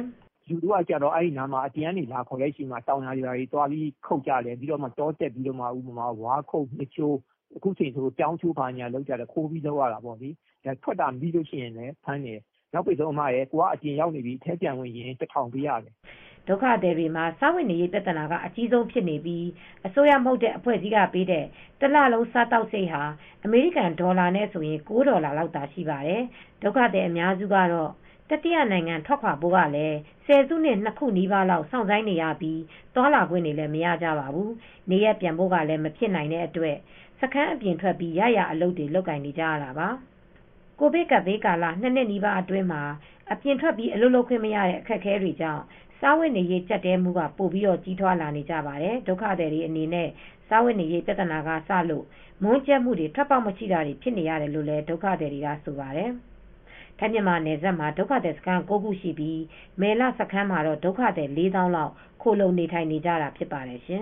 လူတို့ကကြတော့အဲ့ဒီနားမှာအတင်းကနေလာခေါ်လိုက်ရှိမှတောင်ယာတွေသွားပြီးခုတ်ကြတယ်ပြီးတော့မှတောတက်ပြီးတော့မှဥပမာဝါခုတ်နှစ်ချိုးအခုချိန်ဆိုပြောင်းချိုးပါညာလောက်ကြတယ်ခိုးပြီးလောက်ရတာပေါ့လေဒါထွက်တာပြီးလို့ရှိရင်လည်းဖမ်းတယ်နောက်ပိတ်ဆုံးအမရဲ့ကိုကအကျင်ရောက်နေပြီအထက်ပြန်ဝင်ရင်1000ပေးရတယ်ဒုက္ခသည်တွေမှာစားဝတ်နေရေးပြဿနာကအကြီးဆုံးဖြစ်နေပြီးအစိုးရမဟုတ်တဲ့အဖွဲ့အစည်းကပေးတဲ့တစ်လလုံးစားတောက်စိတ်ဟာအမေရိကန်ဒေါ်လာနဲ့ဆိုရင်$9လောက်သာရှိပါတယ်ဒုက္ခသည်အများစုကတော့တတိယနိုင်ငံထွက်ခွာဖို့ကလည်း10စုနှစ်2ခုနီးပါးလောက်စောင့်ဆိုင်းနေရပြီးသွားလာခွင့်တွေလည်းမရကြပါဘူးနေရပြန်ဖို့ကလည်းမဖြစ်နိုင်တဲ့အတွက်စခန်းအပြင်ထွက်ပြီးရအလုပ်တွေလုပ်ကင်နေကြရတာပါကိုဗစ်ကပ်ဘေးကာလ2နှစ်နီးပါးအတွင်းမှာအပြင်ထွက်ပြီးအလုပ်လုပ်ခွင့်မရတဲ့အခက်အခဲတွေကြောင့်စားဝတ်နေရေးကြက်တဲမှုကပိုပြီးကြီးထွားလာနေကြပါတယ်ဒုက္ခသည်တွေအနေနဲ့စားဝတ်နေရေးပြဿနာကစလို့မွန်းကျက်မှုတွေထွက်ပေါက်မရှိတာတွေဖြစ်နေရတယ်လို့လည်းဒုက္ခသည်တွေကဆိုပါတယ်ထိုင်းမြန်မာနယ်စပ်မှာဒုက္ခသည်စခန်း9ခုရှိပြီးမယ်လစခန်းမှာတော့ဒုက္ခသည်4000လောက်ခိုလုံနေထိုင်နေကြတာဖြစ်ပါတယ်ရှင်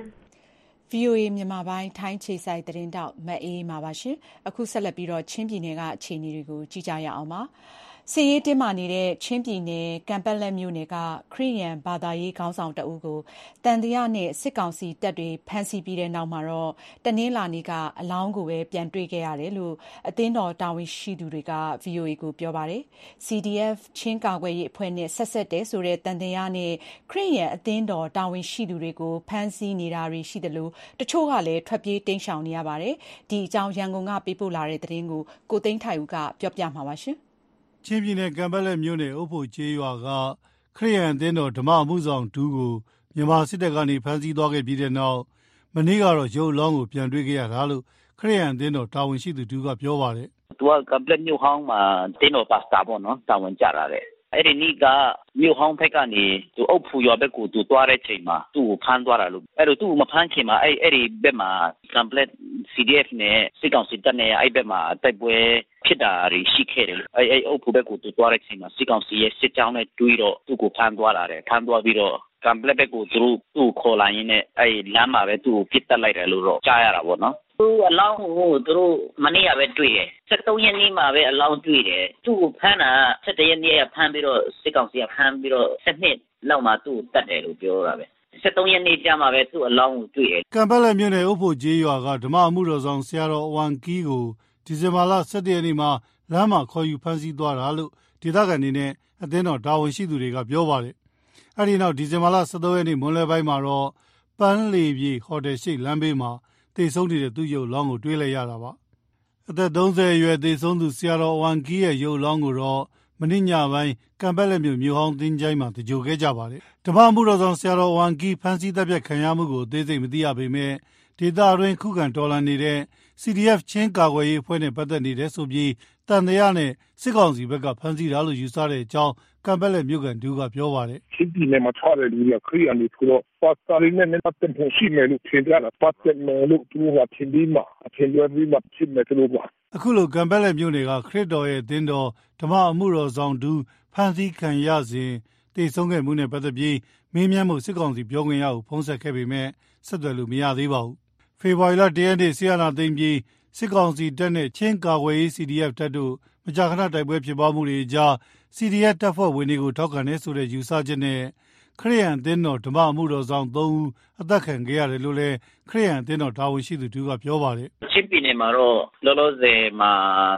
VOA မြန်မာပိုင်းထိုင်းခြေဆိုင်သတင်းတောက်မအေးမှာပါရှင်အခုဆက်လက်ပြီးတော့ချင်းပြည်နယ်ကအခြေအနေတွေကိုကြည့်ကြရအောင်ပါစစ်ရေးတင်းမာနေတဲ့ချင်းပြည်နယ်ကံပက်လက်မြို့နယ်ကခရစ်ယာန်ဘာသာရေးခေါင်းဆောင်တအုပ်ကိုတန်တရားနဲ့စစ်ကောင်စီတပ်တွေဖမ်းဆီးပြီးတဲ့နောက်မှာတော့တနင်္လာနေ့ကအလောင်းကိုပဲပြန်တွေ့ခဲ့ရတယ်လို့အသင်းတော်တာဝန်ရှိသူတွေက VOA ကိုပြောပါတယ် CDF ချင်းကာကွယ်ရေးအဖွဲ့နဲ့ဆက်ဆက်တဲ့ဆိုတဲ့တန်တရားနဲ့ခရစ်ယာန်အသင်းတော်တာဝန်ရှိသူတွေကိုဖမ်းဆီးနေတာတွေရှိတယ်လို့တချို့ကလည်းထွက်ပြေးတိမ်းရှောင်နေရပါတယ်ဒီအကြောင်းရန်ကုန်ကပေးပို့လာတဲ့သတင်းကိုကိုသိန်းထိုင်ဦးကပြောပြမှာပါရှင်ချင်းပြည်နယ်ကံပက်လက်မြို့နယ်အုပ်ဖို့ကျေးရွာကခရစ်ယာန်အသင်းတော်ဓမ္မအမှုဆောင်ဒူးကိုမြန်မာစစ်တပ်ကနေဖမ်းဆီးသွားခဲ့ပြီးတဲ့နောက်မနေ့ကတော့ရုပ်အလောင်းကိုပြန်တွေ့ခဲ့ရတာလို့ခရစ်ယာန်အသင်းတော်တာဝန်ရှိသူဒူးကပြောပါတယ်သူကကံပက်လက်မြို့ဟောင်းမှာအသင်းတော်ပါစတာပေါ့နော်တာဝန်ကျတာတဲ့အဲ့ဒီနေ့ကမြို့ဟောင်းဘက်ကနေသူအုပ်ဖူရွာဘက်ကိုသူသွားတဲ့ချိန်မှာသူ့ကိုဖမ်းသွားတာလို့အဲ့တော့သူ့ကိုမဖမ်းခင်မှာအဲ့ဒီဘက်မှာကံပလက် CDF နဲ့စစ်ကောင်စီတပ်နဲ့အဲ့ဘက်မှာတိုက်ပွဲဖြစ်တာတွေရှိခဲ့တယ်အဲ့အုပ်ဖူဘက်ကိုသူသွားတဲ့ချိန်မှာစစ်ကောင်စီရဲ့စစ်ကြောင်းနဲ့တွေးတော့သူ့ကိုဖမ်းသွားတာတဲ့ဖမ်းသွားပြီးတော့ကံပလက်ဘက်ကိုသူ့ခေါ်လာရင်းနဲ့အဲ့လမ်းမှာပဲသူ့ကိုပစ်တက်လိုက်တယ်လို့တော့ကြားရတာပေါ့နော်သူအလောင်းကိုသူတို့မနေ့ကပဲတွေ့တယ်73ရက်နေ့မှာပဲအလောင်းတွေ့တယ်သူ့ကိုဖမ်းတာ17ရက်နေ့ကဖမ်းပြီးတော့စစ်ကောင်စီကဖမ်းပြီးတော့7လောက်မှသူ့ကိုတတ်တယ်လို့ပြောတာပဲ73ရက်နေ့ကျမှပဲသူ့အလောင်းကိုတွေ့တယ်ကံပက်လက်မြို့နယ်အုပ်ဖို့ကျေးရွာကဓမ္မအမှုတော်ဆောင်ဆရာတော်ဝန်ကီးကိုဒီဇင်ဘာလ17ရက်နေ့မှာလမ်းမှာခေါ်ယူဖမ်းဆီးသွားတာလို့ဒေသခံတွေနဲ့အသင်းတော်တာဝန်ရှိသူတွေကပြောပါတယ်အဲဒီနောက်ဒီဇင်ဘာလ13ရက်နေ့မွန်းလွဲပိုင်းမှာတော့ပန်းလေပြေဟိုတယ်ရှိလမ်းဘေးမှာတေဆုံးနေတဲ့သူ့ရုပ်လောင်းကိုတွေ့လိုက်ရတာပါအသက်30အရွယ်တေဆုံးသူဆရာတော်ဝန်ကီးရဲ့ရုပ်လောင်းကိုတော့မနေ့ညပိုင်းကံပက်လက်မြို့မြို့ဟောင်းတင်းချိုင်းမှာတကြိုခဲ့ကြပါတယ်ဓမ္မမှုတော်ဆောင်ဆရာတော်ဝန်ကီးဖမ်းဆီးတပ်ဖြတ်ခံရမှုကိုအသေးစိတ်မသိရပေမဲ့ဒေသတွင်းခုခံတော်လှန်နေတဲ့ CDF ချင်းကာကွယ်ရေးအဖွဲ့နဲ့ပတ်သက်နေတဲ့ဆိုပြီးတန်တရားနဲ့စစ်ကောင်စီဘက်ကဖမ်းဆီးတာလို့ယူဆတဲ့အကြောင်းကံပက်လက်မြို့ကန်ဒူးကပြောပါတယ်ချင်းပြည်နယ်မှာထားတဲ့လူတွေကခရီးအနေနဲ့တော့ပတ်စတာရင်းနဲ့ပတ်သက်ဖို့ရှိမယ်လို့ထင်ကြတာပတ်သက်မယ်လို့သူကထင်ပြီးမှအထင်လွဲပြီးမှဖြစ်မယ်လို့ပါအခုလိုကံပက်လက်မြို့နယ်ကခရစ်တော်ရဲ့အသင်းတော်ဓမ္မအမှုတော်ဆောင်ဒူးဖမ်းဆီးခံရစဉ်တေဆုံးခဲ့မှုနဲ့ပတ်သက်ပြီးမေးမြန်းမှုစစ်ကောင်စီပြောခွင့်ရကိုဖုန်းဆက်ခဲ့ပေမဲ့ဆက်သွယ်လို့မရသေးပါဘူးဖေဖော်ဝါရီလ1ရက်နေ့ဆီယနာသိမ်းပြီးစစ်ကောင်စီတပ်နဲ့ချင်းကာကွယ်ရေး CDF တပ်တို့မကြာခဏတိုက်ပွဲဖြစ်ပွားမှုတွေကြား CDF တပ်ဖွဲ့ဝင်တွေကိုထောက်ခံတဲ့ဆိုတဲ့ယူဆချက်နဲ့ခရစ်ယာန်အသင်းတော်ဓမ္မအမှုတော်ဆောင်3ဦးအသက်ခံခဲ့ရတယ်လို့လည်းခရစ်ယာန်အသင်းတော်တာဝန်ရှိသူတို့ကပြောပါတယ်ချင်းပြည်နယ်မှာတော့လောလောဆယ်မှာ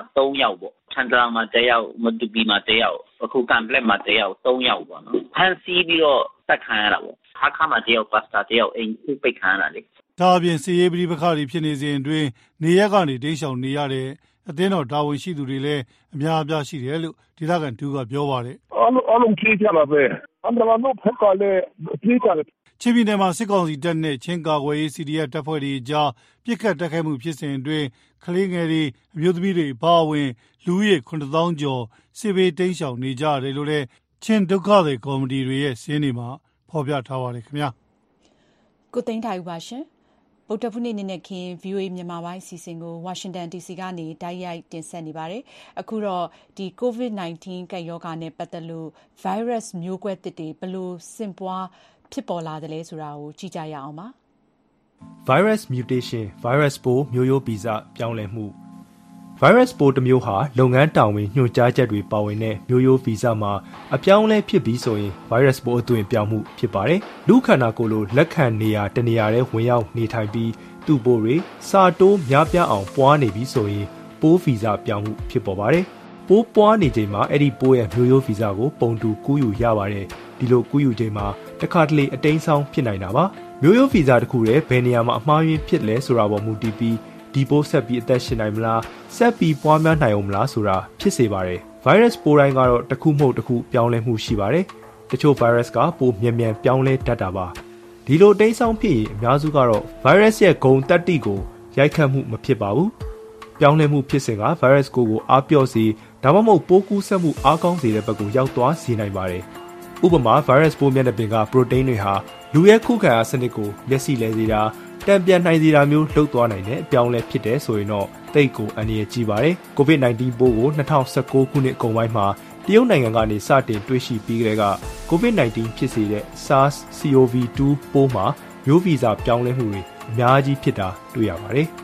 3ယောက်ပေါ့ထန်တရာမှာ1ယောက်မတူပီမှာ1ယောက်အခုကံပလက်မှာ1ယောက်3ယောက်ပေါ့နော်ဖန်စီပြီးတော့တက်ခံရတာပေါ့ဟာခါမှာ1ယောက်ပါစတာ1ယောက်အိမ်ခုပိတ်ခံရတာလေဒါအပြင်စီရေးပဋိပက္ခတွေဖြစ်နေစဉ်အတွင်းနေရက်ကနေတိမ်းရှောင်နေရတဲ့အသင်းတော်တာဝန်ရှိသူတွေလည်းအများအပြားရှိတယ်လို့ဒေသခံတူကပြောပါတယ်အားလုံးကြီးကြပါပဲအန္တရာနို့ဖက်ကလည်းကြီးကြတယ်ချင်းပြည်နယ်မှာစစ်ကောင်စီတပ်နဲ့ချင်းကာကွယ်ရေး CDF တပ်ဖွဲ့တွေကြားပြစ်ခတ်တိုက်ခိုက်မှုဖြစ်စဉ်အတွင်းကလေးငယ်တွေအမျိုးသမီးတွေပါဝင်လူဦးရေ9000ကျော်စစ်ဘေးတိမ်းရှောင်နေကြတယ်လို့လည်းချင်းဒုက္ခသည်ကော်မတီတွေရဲ့စာရင်းတွေမှာဖော်ပြထားပါတယ်ခင်ဗျာကိုသိန်းထိုင်ပါရှင်ဗုဒ္ဓဖူးနေ့နေ့ခင် VOA မြန်မာပိုင်းအစီအစဉ်ကို Washington DC ကနေတိုက်ရိုက်တင်ဆက်နေပါတယ်။အခုတော့ဒီ COVID-19 ကပ်ရောဂါနဲ့ပတ်သက်လို့ virus မျိုးကွဲသစ်တွေဘယ်လိုဆင့်ပွားဖြစ်ပေါ်လာတယ်လဲဆိုတာကိုကြည့်ကြရအောင်ပါ။ Virus mutation virus ပိုးမျိုးရိုးဗီဇပြောင်းလဲမှု virus ပိုးတစ်မျိုးဟာလုပ်ငန်းတာဝန်ညွှန်ကြားချက်တွေပါဝင်တဲ့မျိုးရိုးဗီဇမှာအပြောင်းလဲဖြစ်ပြီးဆိုရင် virus ပိုးအသွင်ပြောင်းမှုဖြစ်ပါတယ်။လူခန္ဓာကိုယ်လိုလက်ခံနေရာတနေရာထဲဝင်ရောက်နေထိုင်ပြီးသူ့ပိုးတွေစာတိုးများပြားအောင်ပွားနေပြီးဆိုရင်ပိုးဗီဇပြောင်းမှုဖြစ်ပေါ်ပါတယ်။ပိုးပွားနေချိန်မှာအဲ့ဒီပိုးရဲ့မျိုးရိုးဗီဇကိုပုံတူကူးယူရပါတယ်။ဒီလိုကူးယူချိန်မှာတစ်ခါတလေအတိမ်းဆောင်ဖြစ်နိုင်တာပါ။မျိုးရိုးဗီဇတစ်ခုတည်းဘယ်နေရာမှာအမှားယွင်းဖြစ်လဲဆိုတာပေါ်မူတည်ပြီးဒီပိုးဆက်ပြီးအသက်ရှင်နိုင်မလားဆက်ပြီးပွားများနိုင်အောင်မလားဆိုတာဖြစ်စေပါတယ်။ virus ပိုးတိုင်းကတော့တစ်ခုမဟုတ်တစ်ခုပြောင်းလဲမှုရှိပါတယ်။တချို့ virus ကပိုမြန်မြန်ပြောင်းလဲတတ်တာပါ။ဒီလိုတိမ်းဆောင်ဖြစ်ရင်အများစုကတော့ virus ရဲ့ဂုဏ်တက်တိကိုရိုက်ခတ်မှုမဖြစ်ပါဘူး။ပြောင်းလဲမှုဖြစ်စဉ်က virus ကိုအားပြော့စေဒါမှမဟုတ်ပိုးကူးစက်မှုအားကောင်းစေတဲ့ဘက်ကိုရောက်သွားစေနိုင်ပါတယ်။ဥပမာ virus ပိုးမျက်နှာပြင်က protein တွေဟာလူရဲ့ခုခံအားစနစ်ကိုမျက်စိလဲစေတာတံပြန်နိုင်စေတာမျိုးလုပ်သွားနိုင်တဲ့အပြောင်းလဲဖြစ်တဲ့ဆိုရင်တော့တိတ်ကိုအန္တရာယ်ကြီးပါတယ်။ COVID-19 ပိုးကို2019ခုနှစ်အကုန်ပိုင်းမှာတရုတ်နိုင်ငံကနေစတင်တွေ့ရှိပြီးကြတဲ့က COVID-19 ဖြစ်စေတဲ့ SARS-CoV-2 ပိုးမှာမျိုးဗီဇပြောင်းလဲမှုတွေအများကြီးဖြစ်တာတွေ့ရပါတယ်။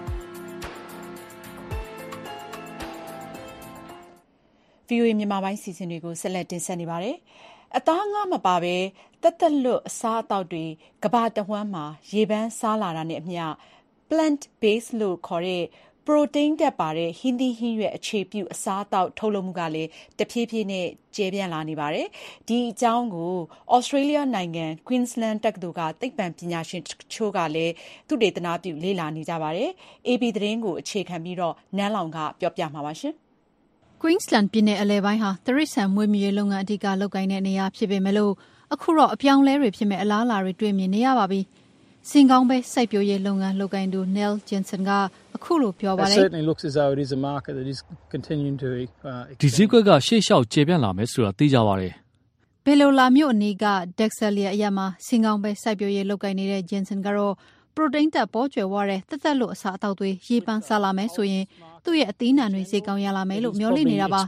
VOA မြန်မာပိုင်းစီစဉ်တွေကိုဆက်လက်တင်ဆက်နေပါတယ်။အသားငါးမပါဘဲသက်လွတ်အစားအသောက်တွေကမ္ဘာတဝန်းမှာရေပန်းစားလာတာနဲ့အမျှ plant based လို့ခေါ်တဲ့ protein ဓာတ်ပါတဲ့ဟင်းသီးဟင်းရွက်အခြေပြုအစားအသောက်ထုတ်လုပ်မှုကလည်းတဖြည်းဖြည်းနဲ့ကျယ်ပြန့်လာနေပါတယ်။ဒီအကြောင်းကို Australia နိုင်ငံ Queensland တက္ကသိုလ်ကသိပ္ပံပညာရှင်တချို့ကလည်းသုတေသနပြုလေ့လာနေကြပါတယ်။ AB သတင်းကိုအခြေခံပြီးတော့နန်းလောင်ကပြောပြမှာပါရှင်။ Queensland ပြည်နယ်အလယ်ပိုင်းဟာတရိတ်ဆန်မွေးမြူရေးလုပ်ငန်းအဓိကလုပ်ကိုင်တဲ့နေရာဖြစ်ပေမဲ့လို့အခုတော့အပြောင်းလဲတွေဖြစ်မဲ့အလားအလာတွေတွေ့မြင်နေရပါပြီ။စင်ကောင်းပဲစိုက်ပျိုးရေးလုပ်ငန်းလုပ်ကိုင်သူ Neil Jensen ကအခုလိုပြောပါတယ်။ဒီဈေးကွက်ကရှေ့လျှောက်ကျေပြန့်လာမယ်ဆိုတာသိကြပါတယ်။ဘယ်လိုလာမြို့အနီးက Dexelia အရပ်မှာစင်ကောင်းပဲစိုက်ပျိုးရေးလုပ်ကိုင်နေတဲ့ Jensen ကတော့ protein ဓာတ်ပေါ်ကျွယ်ဝတဲ့သက်လွတ်အစားအသောက်တွေရေပန်းစားလာမယ်ဆိုရင်သူ့ရဲ့အသီးနှံတွေဈေးကောင်းရလာမယ်လို့မျှော်လင့်နေတာပါ။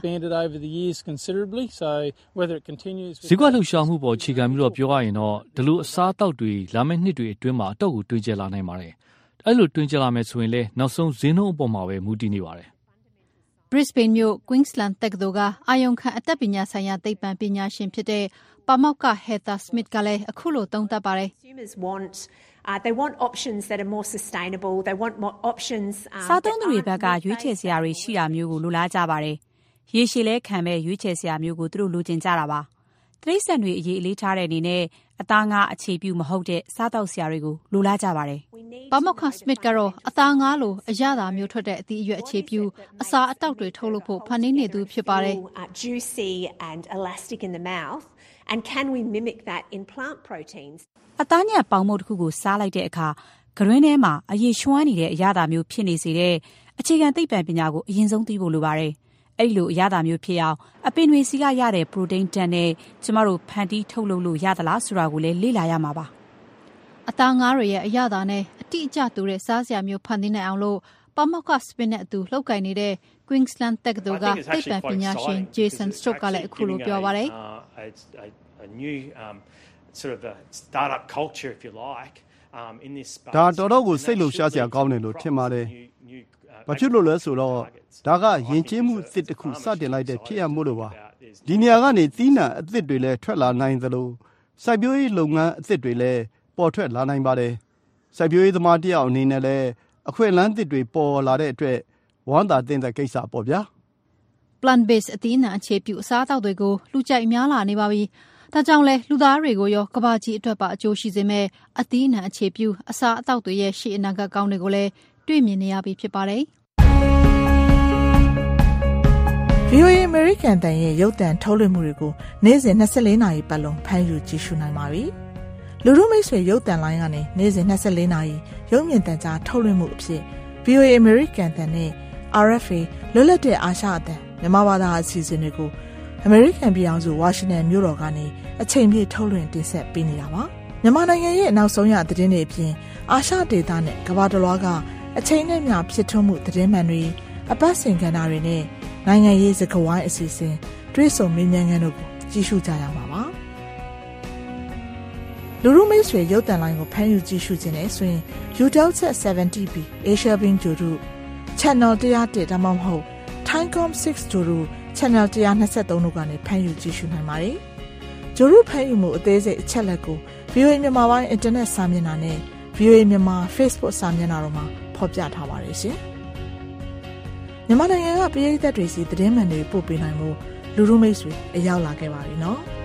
ဈေးကွက်လှုပ်ရှားမှုပေါ်အခြေခံပြီးတော့ပြောရရင်တော့ဒီလိုအစားအသောက်တွေလာမယ့်နှစ်တွေအတွင်းမှာအတော့ကိုတွင်ကျလာနိုင်ပါတယ်။အဲ့လိုတွင်ကျလာမယ်ဆိုရင်လည်းနောက်ဆုံးဈေးနှုန်းအပေါ်မှာပဲမူတည်နေပါတယ်။ Brisbane မြို့ Queensland တက္ကသိုလ်ကအာယုံခံအသက်ပညာဆိုင်ရာသိပ္ပံပညာရှင်ဖြစ်တဲ့ပါမောက္ခ Heather Smith ကလည်းအခုလိုသုံးသပ်ပါတယ်။ They want options that are more sustainable. They want more options. စားသုံးသူတွေဘက်ကရွေးချယ်စရာတွေရှိတာမျိုးကိုလိုလားကြပါတယ်။ရေရှည်လဲခံမဲ့ရွေးချယ်စရာမျိုးကိုသူတို့လိုချင်ကြတာပါ။တိရစ္ဆာန်တွေအရေးအလေးထားတဲ့အနေနဲ့အသားငါးအခြေပြုမဟုတ်တဲ့စားသောက်စရာတွေကိုလိုလားကြပါတယ်။ပါမောက္ခ Smith ကတော့အသားငါးလိုအရသာမျိုးထွက်တဲ့အသီးအရွက်အခြေပြုအစာအသောက်တွေထုတ်လုပ်ဖို့ဖန်တီးနေသူဖြစ်ပါတယ်။ Juicy and elastic in the mouth. And can we mimic that in plant proteins? အသားညံ့ပေါင်မုတ်တစ်ခုကိုစားလိုက်တဲ့အခါကရွင်းထဲမှာအရေရွှမ်းနေတဲ့အရသာမျိုးဖြစ်နေစေတဲ့အခြေခံသိပ္ပံပညာကိုအရင်ဆုံးသိဖို့လိုပါတယ်။အဲ့လိုအရသာမျိုးဖြစ်အောင်အပင်တွေစီကရတဲ့ protein ဓာတ်နဲ့ကျမတို့ဖန်တီးထုတ်လုပ်လို့ရသလားဆိုတာကိုလည်းလေ့လာရမှာပါ။အသားငါးတွေရဲ့အရသာနဲ့အတိအကျတူတဲ့စားစရာမျိုးဖန်တီးနိုင်အောင်လို့ပါမောက္ခ Smith နဲ့အတူလုပ်ကိုင်နေတဲ့ Queensland တက္ကသိုလ်ကသိပ္ပံပညာရှင် Jason Stokes ကလည်းအခုလိုပြောပါတယ် A new sort of a startup culture if you like in this space ဒါတော်ကိုစိတ်လှုပ်ရှားစရာကောင်းတယ်လို့ထင်ပါတယ်။ဘာဖြစ်လို့လဲဆိုတော့ဒါကယဉ်ကျေးမှုအသစ်တစ်ခုစတင်လိုက်တဲ့ဖြစ်ရမို့လို့ပါ။ဒီနေရာကနေသီးနှံအသစ်တွေလည်းထွက်လာနိုင်သလိုစိုက်ပျိုးရေးလုပ်ငန်းအသစ်တွေလည်းပေါ်ထွက်လာနိုင်ပါတယ်။စိုက်ပျိုးရေးသမားတယောက်အနေနဲ့လည်းအခွင့်အလမ်းသစ်တွေပေါ်လာတဲ့အတွက်ဝမ်းသာတဲ့ကိစ္စပေါ့ဗျာ။ Plant based အသီးနှံအခြေပြုအစားအသောက်တွေကိုလူကြိုက်များလာနေပါပြီ။ဒါကြောင့်လဲလူသားတွေကိုရောကမ္ဘာကြီးအတွက်ပါအကျိုးရှိစေမဲ့အသီးအနှံအခြေပြုအစားအသောက်တွေရဲ့ရှေ့အနာဂတ်ကောင်းတွေကိုလည်းတွေ့မြင်နေရပြီဖြစ်ပါတယ်။ VOA American တန်ရဲ့ရုပ်သံထုတ်လွှင့်မှုတွေကိုနေ့စဉ်24နာရီပတ်လုံးဖမ်းယူကြည့်ရှုနိုင်ပါပြီ။လူတို့မိတ်ဆွေရုပ်သံလိုင်းကနေနေ့စဉ်24နာရီရုပ်မြင်သံကြားထုတ်လွှင့်မှုအဖြစ် VOA American တန်နဲ့ RFA လွတ်လပ်တဲ့အာရှအသံမြန်မာဘာသာအစီအစဉ်တွေကိုအမေရိကန်ပြည်ထောင်စုဝါရှင်တန်မြို့တော်ကနေအချိန်ပြည့်ထုတ်လွှင့်တင်ဆက်ပေးနေတာပါမြန်မာနိုင်ငံရဲ့နောက်ဆုံးရသတင်းတွေအပြင်အာရှဒေသနဲ့ကမ္ဘာတစ်လွှားကအချိန်နဲ့မျှဖြစ်ထွန်းမှုသတင်းမှန်တွေအပတ်စဉ်ကဏ္ဍတွေနဲ့နိုင်ငံရေးစကားဝိုင်းအစီအစဉ်တွေးဆုံမေးမြန်းခန်းတို့ကိုကြည့်ရှုကြရမှာပါလူလူမိတ်ဆွေရုပ်သံလိုင်းကိုဖမ်းယူကြည့်ရှုခြင်းနဲ့ဆိုရင် UW 70B Asia Bin ကျူတို့ Channel 101ဒါမှမဟုတ် Timecom 6 Juru Channel 123တို့ကနေဖမ်းယူကြည့်ရှုနိုင်ပါတယ်။ Juru ဖမ်းယူမှုအသေးစိတ်အချက်လက်ကို VOA မြန်မာပိုင်းအင်တာနက်စာမျက်နှာနဲ့ VOA မြန်မာ Facebook စာမျက်နှာတို့မှာဖော်ပြထားပါတယ်ရှင်။မြန်မာနိုင်ငံကပြည်သက်တွေစီသတင်းမှန်တွေပို့ပေးနိုင်မှုလူလူမိတ်ဆွေအရောက်လာခဲ့ပါပြီနော်။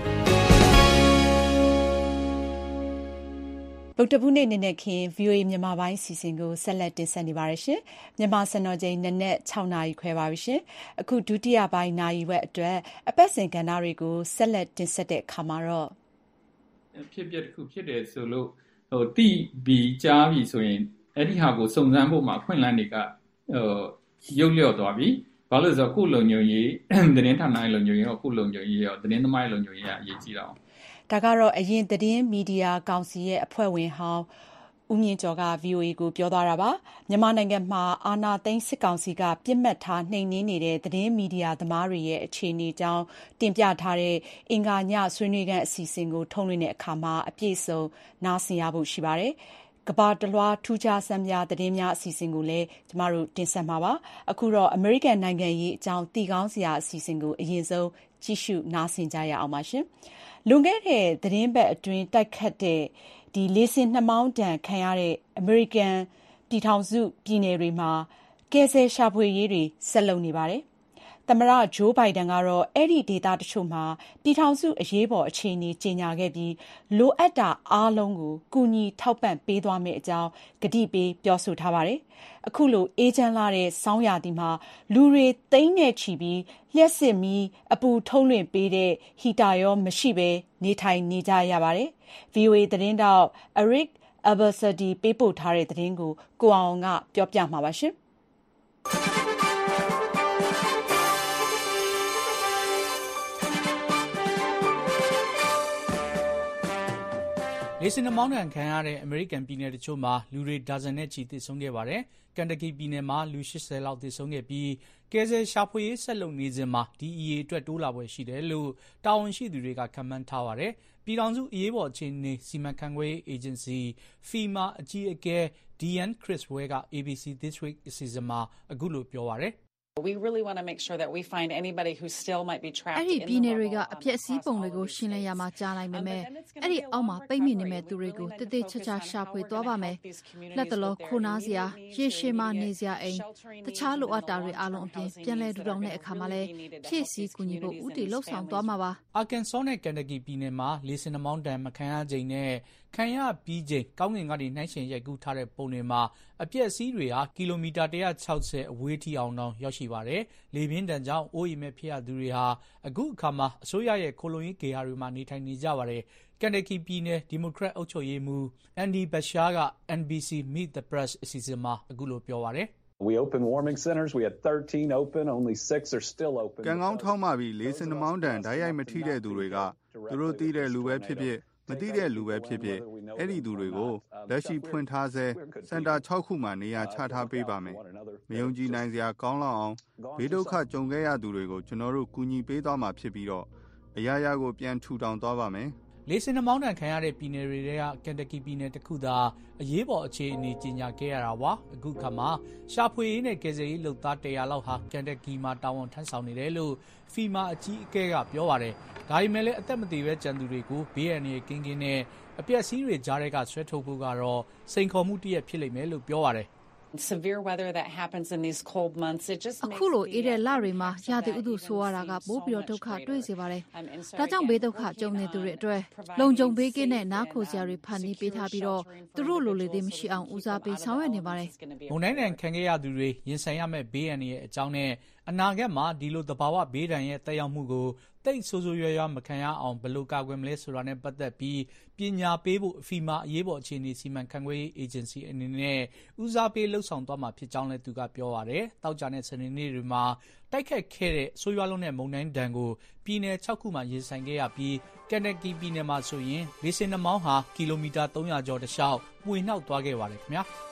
ဗုဒ္ဓဘုနေ့နေ့ခင် VOA မြန်မာပိုင်းစီစဉ်ကိုဆက်လက်တင်ဆက်နေပါရရှင်။မြန်မာစံတော်ချိန်နနက်6နာရီခွဲပါပြီရှင်။အခုဒုတိယပိုင်းနာရီဝက်အတွက်အပတ်စဉ်ကဏ္ဍတွေကိုဆက်လက်တင်ဆက်တဲ့အခါမှာတော့ဖြစ်ပျက်တစ်ခုဖြစ်တယ်ဆိုလို့တိပြီးကြားပြီးဆိုရင်အဲ့ဒီဟာကိုစုံစမ်းဖို့မှာခွင့်လန်းတွေကရုပ်လျော့သွားပြီ။ဘာလို့လဲဆိုတော့ကိုယ်လုံခြုံရေးသတင်းဌာနရဲ့လုံခြုံရေးရောကိုယ်လုံခြုံရေးရောသတင်းသမားရဲ့လုံခြုံရေးကအရေးကြီးတာ။ဒါကတော့အရင်သတင်းမီဒီယာကောင်စီရဲ့အဖွဲ့ဝင်ဟောင်းဦးမြင့်ကျော်က VOA ကိုပြောသွားတာပါမြန်မာနိုင်ငံမှာအာဏာသိမ်းစစ်ကောင်စီကပြစ်မှတ်ထားနှိမ်နင်းနေတဲ့သတင်းမီဒီယာသမားတွေရဲ့အခြေအနေအကြောင်းတင်ပြထားတဲ့အင်္ဂါညဆွေးနွေးခန်းအစီအစဉ်ကိုထုတ်လွှင့်တဲ့အခါမှာအပြည့်စုံနားဆင်ရဖို့ရှိပါတယ်ကဘာတလွှားထူးခြားဆန်းများသတင်းများအစီအစဉ်ကိုလည်းကျမတို့တင်ဆက်မှာပါအခုတော့ American နိုင်ငံရေးအကြောင်းသိကောင်းစရာအစီအစဉ်ကိုအရင်ဆုံးကြည့်ရှုနားဆင်ကြရအောင်ပါရှင်လွန်ခဲ့တဲ့သတင်းပတ်အတွင်းတိုက်ခတ်တဲ့ဒီလေဆင်နှမောင်းတန်ခံရတဲ့ American ပြည်ထောင်စုပြည်နယ်တွေမှာကယ်ဆယ်ရှာဖွေရေးတွေဆက်လုပ်နေပါတယ်။သမ္မတဂျိုးဘိုင်ဒန်ကတော့အဲ့ဒီဒေသတချို့မှာပြည်ထောင်စုအရေးပေါ်အခြေအနေကြေညာခဲ့ပြီးလိုအပ်တာအားလုံးကိုကူညီထောက်ပံ့ပေးသွားမယ့်အကြောင်းကတိပေးပြောဆိုထားပါတယ်။အခုလိုအေးချမ်းလာတဲ့ဆောင်းရာသီမှာလူတွေသိန်းနဲ့ချီပြီးလျှက်စစ်မီးအပူထုတ်လွှင့်ပေးတဲ့ဟီတာရောမရှိဘဲနေထိုင်နေကြရပါတယ်။ VOA သတင်းတောက် Eric Abasadi ပေးပို့ထားတဲ့သတင်းကိုကိုအောင်ကပြောပြမှာပါရှင်။လေဆင်နှမောင်းတန်ခံရတဲ့အမေရိကန်ပြည်နယ်တချို့မှာလူတွေဒါဇင်နဲ့ချီသေဆုံးခဲ့ပါတယ်။ကန်တကီပြည်နယ်မှာလူ80လောက်သေဆုံးခဲ့ပြီးကယ်ဆယ်ရှာဖွေရေးဆက်လုပ်နေစဉ်မှာဒီအရေးအတွက်တိုးလာပွဲရှိတယ်လို့တာဝန်ရှိသူတွေကခန့်မှန်းထားပါတယ်။ပြည်ထောင်စုအရေးပေါ်အခြေအနေစီမံခန့်ခွဲရေးအေဂျင်စီ FEMA အကြီးအကဲ Deanne Criswell က ABC This Week အစီအစဉ်မှာအခုလိုပြောပါတယ် We really want to make sure that we find anybody who still might be trapped in the အဲ့ဒီပြည်နယ်တွေကအပြည့်အစည်းပုံတွေကိုရှင်းလင်းရမှာကြားနိုင်ပေမဲ့အဲ့ဒီအောက်မှာပိတ်မိနေမဲ့သူတွေကိုတည်တည်ချာချာရှာဖွေသွားပါမယ်။လက်တလောခိုနာစရာရေရှည်မှနေစရာအိမ်တခြားလိုအပ်တာတွေအလုံးအပြင်ပြန်လည်ထူထောင်တဲ့အခါမှာလည်းဖြည့်ဆည်းကူညီဖို့ဦးတည်လှုပ်ဆောင်သွားမှာပါ။ Arkansas နဲ့ Kentucky ပြည်နယ်မှာလေဆင်နှမောင်းတန်မခံရချိန်နဲ့ခံရပြီးချိန်ကောင်းကင်ကနေနှိုင်းယှဉ်ရိုက်ကူးထားတဲ့ပုံတွေမှာအပြည့်အစည်းတွေဟာကီလိုမီတာ160အဝေးထိအောင်တောင်ရောက်ရှိပါတယ်။လေပြင်းတန်ကြောင့်အိုးအိမ်မဲ့ဖြစ်ရသူတွေဟာအခုအခါမှာအစိုးရရဲ့ခိုလုံရေးဂေဟာတွေမှာနေထိုင်နေကြပါတယ်။ Kentucky ပြည်နယ်ဒီမိုကရက်အုပ်ချုပ်ရေးမှူး Andy Beshear က NBC Meet the Press အစီအစဉ်မှာအခုလိုပြောပါတယ်။ We opened warming centers. We had 13 open. Only 6 are still open. ကံကောင်းထောက်မှပြီးလေဆင်နှမောင်းတန်ဓာတ်ရိုက်မထိတဲ့သူတွေကသူတို့သိတဲ့လူပဲဖြစ်ဖြစ်မသိတဲ့လူပဲဖြစ်ဖြစ်အဲ့ဒီသူတွေကိုလက်ရှိဖွင့်ထားဆဲစင်တာ6ခုမှာနေရာချထားပေးပါမယ်။မယုံကြည်နိုင်စရာကောင်းလောက်အောင်ဘေးဒုက္ခကြုံခဲ့ရသူတွေကိုကျွန်တော်တို့ကူညီပေးသွားမှာဖြစ်ပြီးတော့အရာရာကိုပြန်ထူထောင်သွားပါမယ်။လေဆင်နှမောင်းတန်ခံရတဲ့ပြည်နယ်တွေကကန်တကီပြည်နယ်တစ်ခုသာအရေးပေါ်အခြေအနေကြီးညာခဲ့ရတာပါအခုခါမှာရှာဖွေရေးနဲ့ကယ်ဆယ်ရေးလုပ်သား100လောက်ဟာကန်တကီမှာတာဝန်ထမ်းဆောင်နေတယ်လို့ FEMA အကြီးအကဲကပြောပါတယ်ဒါပေမဲ့လည်းအသက်မသေးပဲကြံသူတွေကိုဘေးအန္တရာယ်ကင်းကင်းနဲ့အပျက်စီးတွေကြားတွေကဆွဲထုတ်ဖို့ကတော့စိန်ခေါ်မှုတစ်ရပ်ဖြစ်လိမ့်မယ်လို့ပြောပါတယ် severe weather that happens in these cold months it just makes အခုလိုအေးတဲ့လတွေမှာရာသီဥတုဆိုးရတာကပိုးပြီးတော့ဒုက္ခတွေ့စေပါတယ်။ဒါကြောင့်ဘေးဒုက္ခကြုံနေသူတွေအတွက်လုံခြုံဘေးကင်းတဲ့နားခိုစရာတွေဖန်တီးပေးထားပြီးတော့သူတို့လိုလေသေးမရှိအောင်ဦးစားပေးဆောင်ရွက်နေပါတယ်။မုန်တိုင်းတန်ခံခဲ့ရသူတွေရင်ဆိုင်ရမယ့်ဘေးအန္တရာယ်အကြောင်းနဲ့အနာဂတ်မှာဒီလိုသဘာဝဘေးဒဏ်ရဲ့တက်ရောက်မှုကိုတိတ်ဆိုးဆိုးရွားရွားမခံရအောင်ဘယ်လိုကာကွယ်မလဲဆိုတာနဲ့ပတ်သက်ပြီးပညာပေးဖို့ FEMA အရေးပေါ်အခြေအနေစီမံခန့်ခွဲရေးအေဂျင်စီအနေနဲ့ဦးစားပေးလှုပ်ဆောင်သွားမှာဖြစ်ကြောင်းလည်းသူကပြောပါတယ်။တောက်ကြတဲ့စနေနေ့တွေမှာတိုက်ခတ်ခဲ့တဲ့ဆိုးရွားလုံးတဲ့မုန်တိုင်းဒဏ်ကိုပြည်နယ်6ခုမှာရင်ဆိုင်ခဲ့ရပြီးကန်တကီပြည်နယ်မှာဆိုရင်လေဆင်နှမောင်းဟာကီလိုမီတာ300ကျော်တလျှောက်ပွေနှောက်သွားခဲ့ပါတယ်ခင်ဗျာ။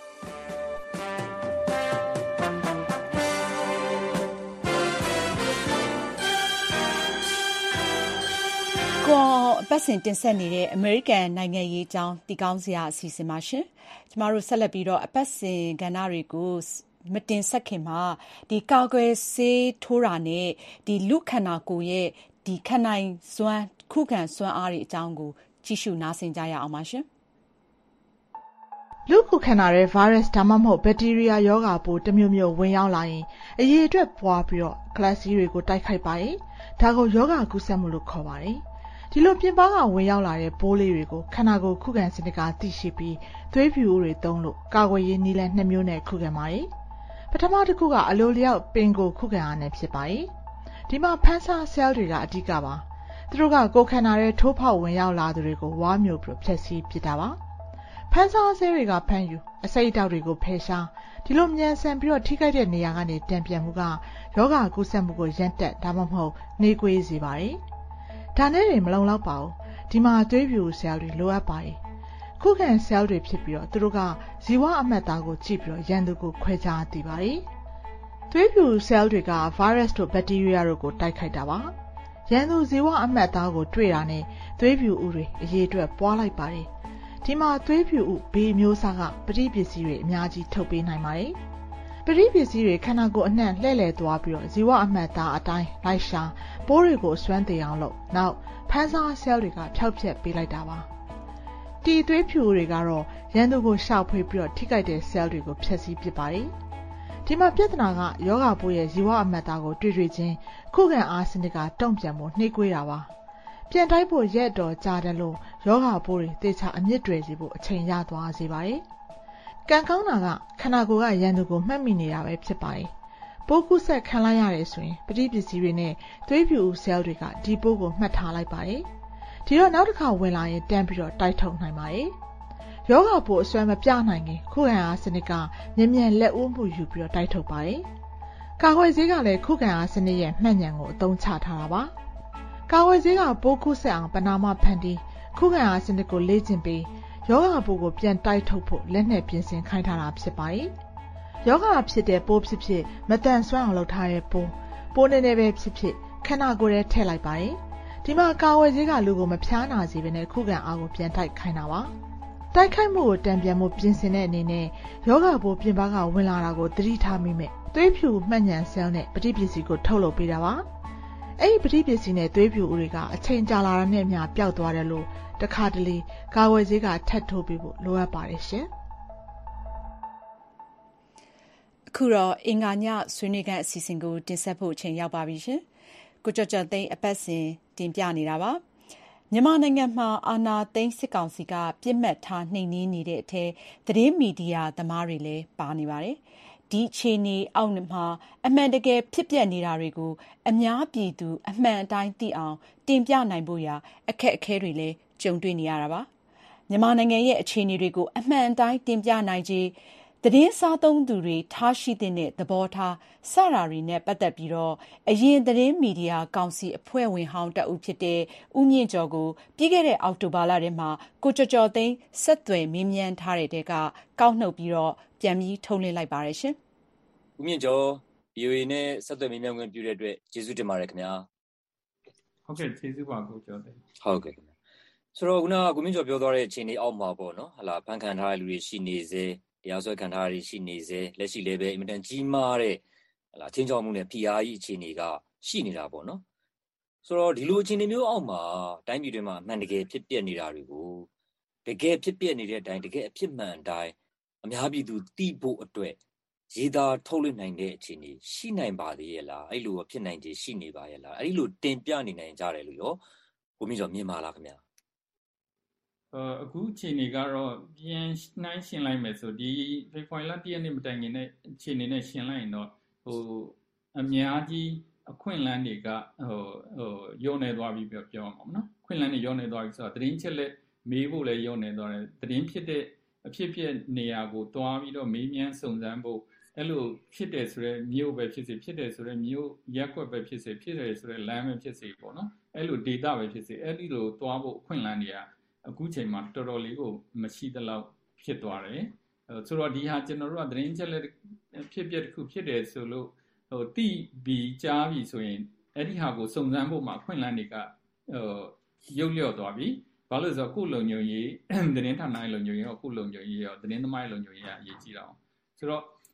ပတ်စဉ်တင်ဆက်နေတဲ့အမေရိကန်နိုင်ငံရေးအကြောင်းတည်ကောင်းစရာအစီအစဉ်ပါရှင်။ကျမတို့ဆက်လက်ပြီးတော့အပတ်စဉ်ကဏ္ဍတွေကိုမတင်ဆက်ခင်မှာဒီကာကွယ်ဆေးထိုးတာနဲ့ဒီလူခန္ဓာကိုယ်ရဲ့ဒီခန္ဓာစွမ်းခုခံစွမ်းအားတွေအကြောင်းကိုကြည့်ရှုနားဆင်ကြရအောင်ပါရှင်လူခုခန္ဓာရဲ့ virus ဒါမှမဟုတ် bacteria ရောဂါပိုးတစ်မျိုးမျိုးဝင်ရောက်လာရင်အရေးအတွက်ပွားပြီးတော့ class တွေကိုတိုက်ခိုက်ပါရင်ဒါကိုရောဂါကူးစက်မှုလို့ခေါ်ပါတယ်ဒီလိုပြင်ပကဝင်ရောက်လာတဲ့ပိုးလေးတွေကိုခန္ဓာကိုယ်ခုခံစနစ်ကသိရှိပြီးသွေးဖြူတွေသုံးလို့ကာကွယ်ရေးနည်းလမ်း2မျိုးနဲ့ခုခံပါတယ်ပထမတစ်ခုကအလိုလျောက်ပင်ကိုခုခံအားနဲ့ဖြစ်ပါတယ်ဒီမှာဖန်ဆာ cell တွေကအဓိကပါသူတို့ကကိုယ်ခန္ဓာရဲ့ထိုးဖောက်ဝင်ရောက်လာသူတွေကိုဝါမျိုးပြီးဖျက်ဆီးပစ်တာပါဖန်ဆာ cell တွေကဖမ်းယူအစိတ်အတောက်တွေကိုဖယ်ရှားဒီလိုမြန်ဆန်ပြီးတော့ထိခိုက်တဲ့နေရာကနေတံပြန်မှုကယောဂကူးစက်မှုကိုရပ်တန့်ဒါမှမဟုတ်နှေးကွေးစေပါတယ်ဒါနဲ့တွေမလုံလောက်ပါဘူးဒီမှာသွေးပြူ cell တွေလိုအပ်ပါတယ်ခုခံ cell တွေဖြစ်ပြီးတော့သူတို့ကဇီဝအမှတ်သားကိုကြည့်ပြီးတော့ရန်သူကိုခွဲခြားသိပါတယ်သွေးပြူ cell တွေက virus တို့ bacteria တို့ကိုတိုက်ခိုက်တာပါရန်သူဇီဝအမှတ်သားကိုတွေ့တာနဲ့သွေးပြူဥတွေအရေးအတွက်ပွားလိုက်ပါတယ်ဒီမှာသွေးပြူဥဘေးမျိုးစားကပဋိပစ္စည်းတွေအများကြီးထုတ်ပေးနိုင်ပါတယ်ပဋိပစ္စည်းတွေခန္ဓာကိုယ်အနှံ့လှည့်လည်သွားပြီးတော့ဇီဝအမှတ်သားအတိုင်းလိုက်ရှာပိုးတွေကိုစွမ်းတည်အောင်လုပ်နောက်ဖန်ဆာ cell တွေကဖျောက်ဖျက်ပေးလိုက်တာပါဒီသွေးဖြူတွေကတော့ရန်သူကိုရှောက်ဖွေးပြီးတော့ထိခိုက်တဲ့ cell တွေကိုဖျက်ဆီးပစ်ပါတယ်ဒီမှာပြဿနာကယောဂပိုးရဲ့ဇီဝအမှတ်သားကိုတွေ့ချင်းခုခံအားစနစ်ကတုံ့ပြန်ဖို့နှိကွေးတာပါပြန်တိုက်ဖို့ရက်တော်ကြာတယ်လို့ယောဂပိုးတွေသေချာအမြင့်တွေစီဖို့အချိန်ရသွားစေပါတယ်ကံကောင်းတာကခန္ဓာကိုယ်ကရန်သူကိုမှတ်မိနေတာပဲဖြစ်ပါတယ်ပိုးကူးဆက်ခံလိုက်ရတယ်ဆိုရင်ပဋိပစ္စည်းတွေနဲ့သွေးပြူ cell တွေကဒီပိုးကိုမှတ်ထားလိုက်ပါတယ်ဒီတော့နောက်တစ်ခါဝင်လာရင်တန်းပြီးတော့တိုက်ထုတ်နိုင်ပါတယ်ယောဂပိုးအစွမ်းမပြနိုင်ခင်ခုခံအားစနစ်ကမြ мян လက်ဦးမှုယူပြီးတော့တိုက်ထုတ်ပါတယ်ကာကွယ်ဆေးကလည်းခုခံအားစနစ်ရဲ့မှတ်ဉာဏ်ကိုအသုံးချထားတာပါကာကွယ်ဆေးကပိုးကူးဆက်အောင်ပနာမဖန်တီးခုခံအားစနစ်ကိုလေ့ကျင့်ပြီးယောဂပိုးကိုပြန်တိုက်ထုတ်ဖို့လက်နဲ့ပြင်ဆင်ခိုင်းထားတာဖြစ်ပါတယ်ယောဂဖြစ်တဲ့ပိုးဖြစ်ဖြစ်မတန်ဆွမ်းအောင်လုပ်ထားတဲ့ပိုးနေနေပဲဖြစ်ဖြစ်ခန္ဓာကိုယ်ထဲထည့်လိုက်ပါတယ်ဒီမှာကာဝယ်ဆေးကလူကိုမဖျားနာစေဘဲနဲ့ခုခံအားကိုပြန်တိုက်ခိုင်းတာပါတိုက်ခိုက်မှုကိုတံပြန်မှုပြင်ဆင်တဲ့အနေနဲ့ယောဂပိုးပြင်ပကဝင်လာတာကိုသတိထားမိမယ်သွေးဖြူမှတ်ဉာဏ် cell နဲ့ပဋိပစ္စည်းကိုထုတ်လုပ်ပေးတာပါအဲ့ဒီပဋိပစ္စည်းနဲ့သွေးဖြူဥတွေကအချိန်ကြာလာတဲ့နဲ့မျှပျောက်သွားတယ်လို့တခါတလေကာဝယ်ဆေးကထပ်ထိုးပေးဖို့လိုအပ်ပါတယ်ရှင်အခုတော့အင်္ဂါညဆွေးနွေးခန်းအစီအစဉ်ကိုတင်ဆက်ဖို့အချိန်ရောက်ပါပြီရှင်ကိုကျော်ကျော်သိန်းအပတ်စဉ်တင်ပြနေတာပါမြန်မာနိုင်ငံမှာအာဏာသိမ်းစစ်ကောင်စီကပြစ်မှတ်ထားနှိမ်နင်းနေတဲ့အထက်သတင်းမီဒီယာသမားတွေလည်းပါနေပါတယ်ဒီအခြေအနေအောက်မှာအမှန်တကယ်ဖြစ်ပျက်နေတာတွေကိုအများပြည်သူအမှန်အတိုင်းသိအောင်တင်ပြနိုင်ဖို့ရာအခက်အခဲတွေလည်းကြုံတွေ့နေရတာပါမြန်မာနိုင်ငံရဲ့အခြေအနေတွေကိုအမှန်အတိုင်းတင်ပြနိုင်ခြင်းသတင်းစားသုံးသူတွေထားရှိတဲ့သဘောထားစတာတွေနဲ့ပတ်သက်ပြီးတော့အရင်သတင်းမီဒီယာကောင်စီအဖွဲ့ဝင်ဟောင်းတအုပ်ဖြစ်တဲ့ဦးမြင့်ကျော်ကိုပြီးခဲ့တဲ့အောက်တိုဘာလထဲမှာကိုကျော်ကျော်သိန်းဆက်သွယ်မေးမြန်းထားတဲ့တဲကကောက်နှုတ်ပြီးတော့ပြန်ပြီးထုတ်လွှင့်လိုက်ပါတယ်ရှင်။ဦးမြင့်ကျော် VOA နဲ့ဆက်သွယ်မေးမြန်းခွင့်ပြုတဲ့အတွက်ကျေးဇူးတင်ပါတယ်ခင်ဗျာ။ဟုတ်ကဲ့ကျေးဇူးပါကိုကျော်သိန်း။ဟုတ်ကဲ့ခင်ဗျာ။ဆိုတော့ခုနကကိုမြင့်ကျော်ပြောသွားတဲ့အခြေအနေအောက်မှာပေါ့နော်။ဟလာဖန်ခံထားတဲ့လူတွေရှိနေစေတရားစွဲခံထားရရှိနေစေလက်ရှိလည်းပဲအင်မတန်ကြီးမားတဲ့ချင်းချောက်မှုနဲ့ဖိအားကြီးအခြေအနေကရှိနေတာပေါ့နော်ဆိုတော့ဒီလိုအခြေအနေမျိုးအောက်မှာတိုင်းပြည်တွေမှာအမှန်တကယ်ဖြစ်ပျက်နေတာတွေကိုတကယ်ဖြစ်ပျက်နေတဲ့အတိုင်းတကယ်အဖြစ်မှန်အတိုင်းအများပြည်သူသိဖို့အတွက်ရေးသားထုတ်လွှင့်နိုင်တဲ့အခြေအနေရှိနိုင်ပါသေးရဲ့လားအဲ့လိုဖြစ်နိုင်ခြေရှိနေပါရဲ့လားအဲ့လိုတင်ပြနေနိုင်ကြတယ်လို့ရောကိုမြင့်ကျော်မြင်ပါလားခင်ဗျာအခုအခြေအနေကတော့ပြန်နှိုင်းရှင်းလိုက်မယ်ဆိုဒီဖေဖော်ဝါရီလ 1 ရက်နေ့မတိုင်ခင်နဲ့အခြေအနေနဲ့ရှင်းလိုက်ရင်တော့အများကြီးအခွင့်အလမ်းတွေကရောနေသွားပြီပြောမှာပေါ့နော်အခွင့်အလမ်းတွေရောနေသွားပြီဆိုတော့သတင်းချက်လက်မေးဖို့လည်းရောနေသွားတယ်သတင်းဖြစ်တဲ့အဖြစ်ဖြစ်နေရာကိုတွားပြီးတော့မေးမြန်းစုံစမ်းဖို့အဲ့လိုဖြစ်တယ်ဆိုရဲမြို့ပဲဖြစ်စေဖြစ်တယ်ဆိုရဲမြို့ရက်ကွက်ပဲဖြစ်စေဖြစ်တယ်ဆိုရဲလမ်းပဲဖြစ်စေပေါ့နော်အဲ့လို data ပဲဖြစ်စေအဲ့ဒီလိုတွားဖို့အခွင့်အလမ်းတွေကအခုချိန်မှာတော်တော်လေးကိုမရှိသလောက်ဖြစ်သွားတယ်ဆိုတော့ဒီဟာကျွန်တော်တို့ကသတင်းချက်လက်ဖြစ်ပျက်တစ်ခုဖြစ်တယ်ဆိုလို့တိပြီးကြားပြီးဆိုရင်အဲ့ဒီဟာကိုစုံစမ်းဖို့မှာအခွင့်အလမ်းတွေကရုပ်လျော့သွားပြီဘာလို့လဲဆိုတော့ကိုလုံညုံရေးသတင်းဌာနရဲ့လုံညုံရေးရောကိုလုံညုံရေးရောသတင်းသမားရဲ့လုံညုံရေးကအရေးကြီးတာဆိုတော့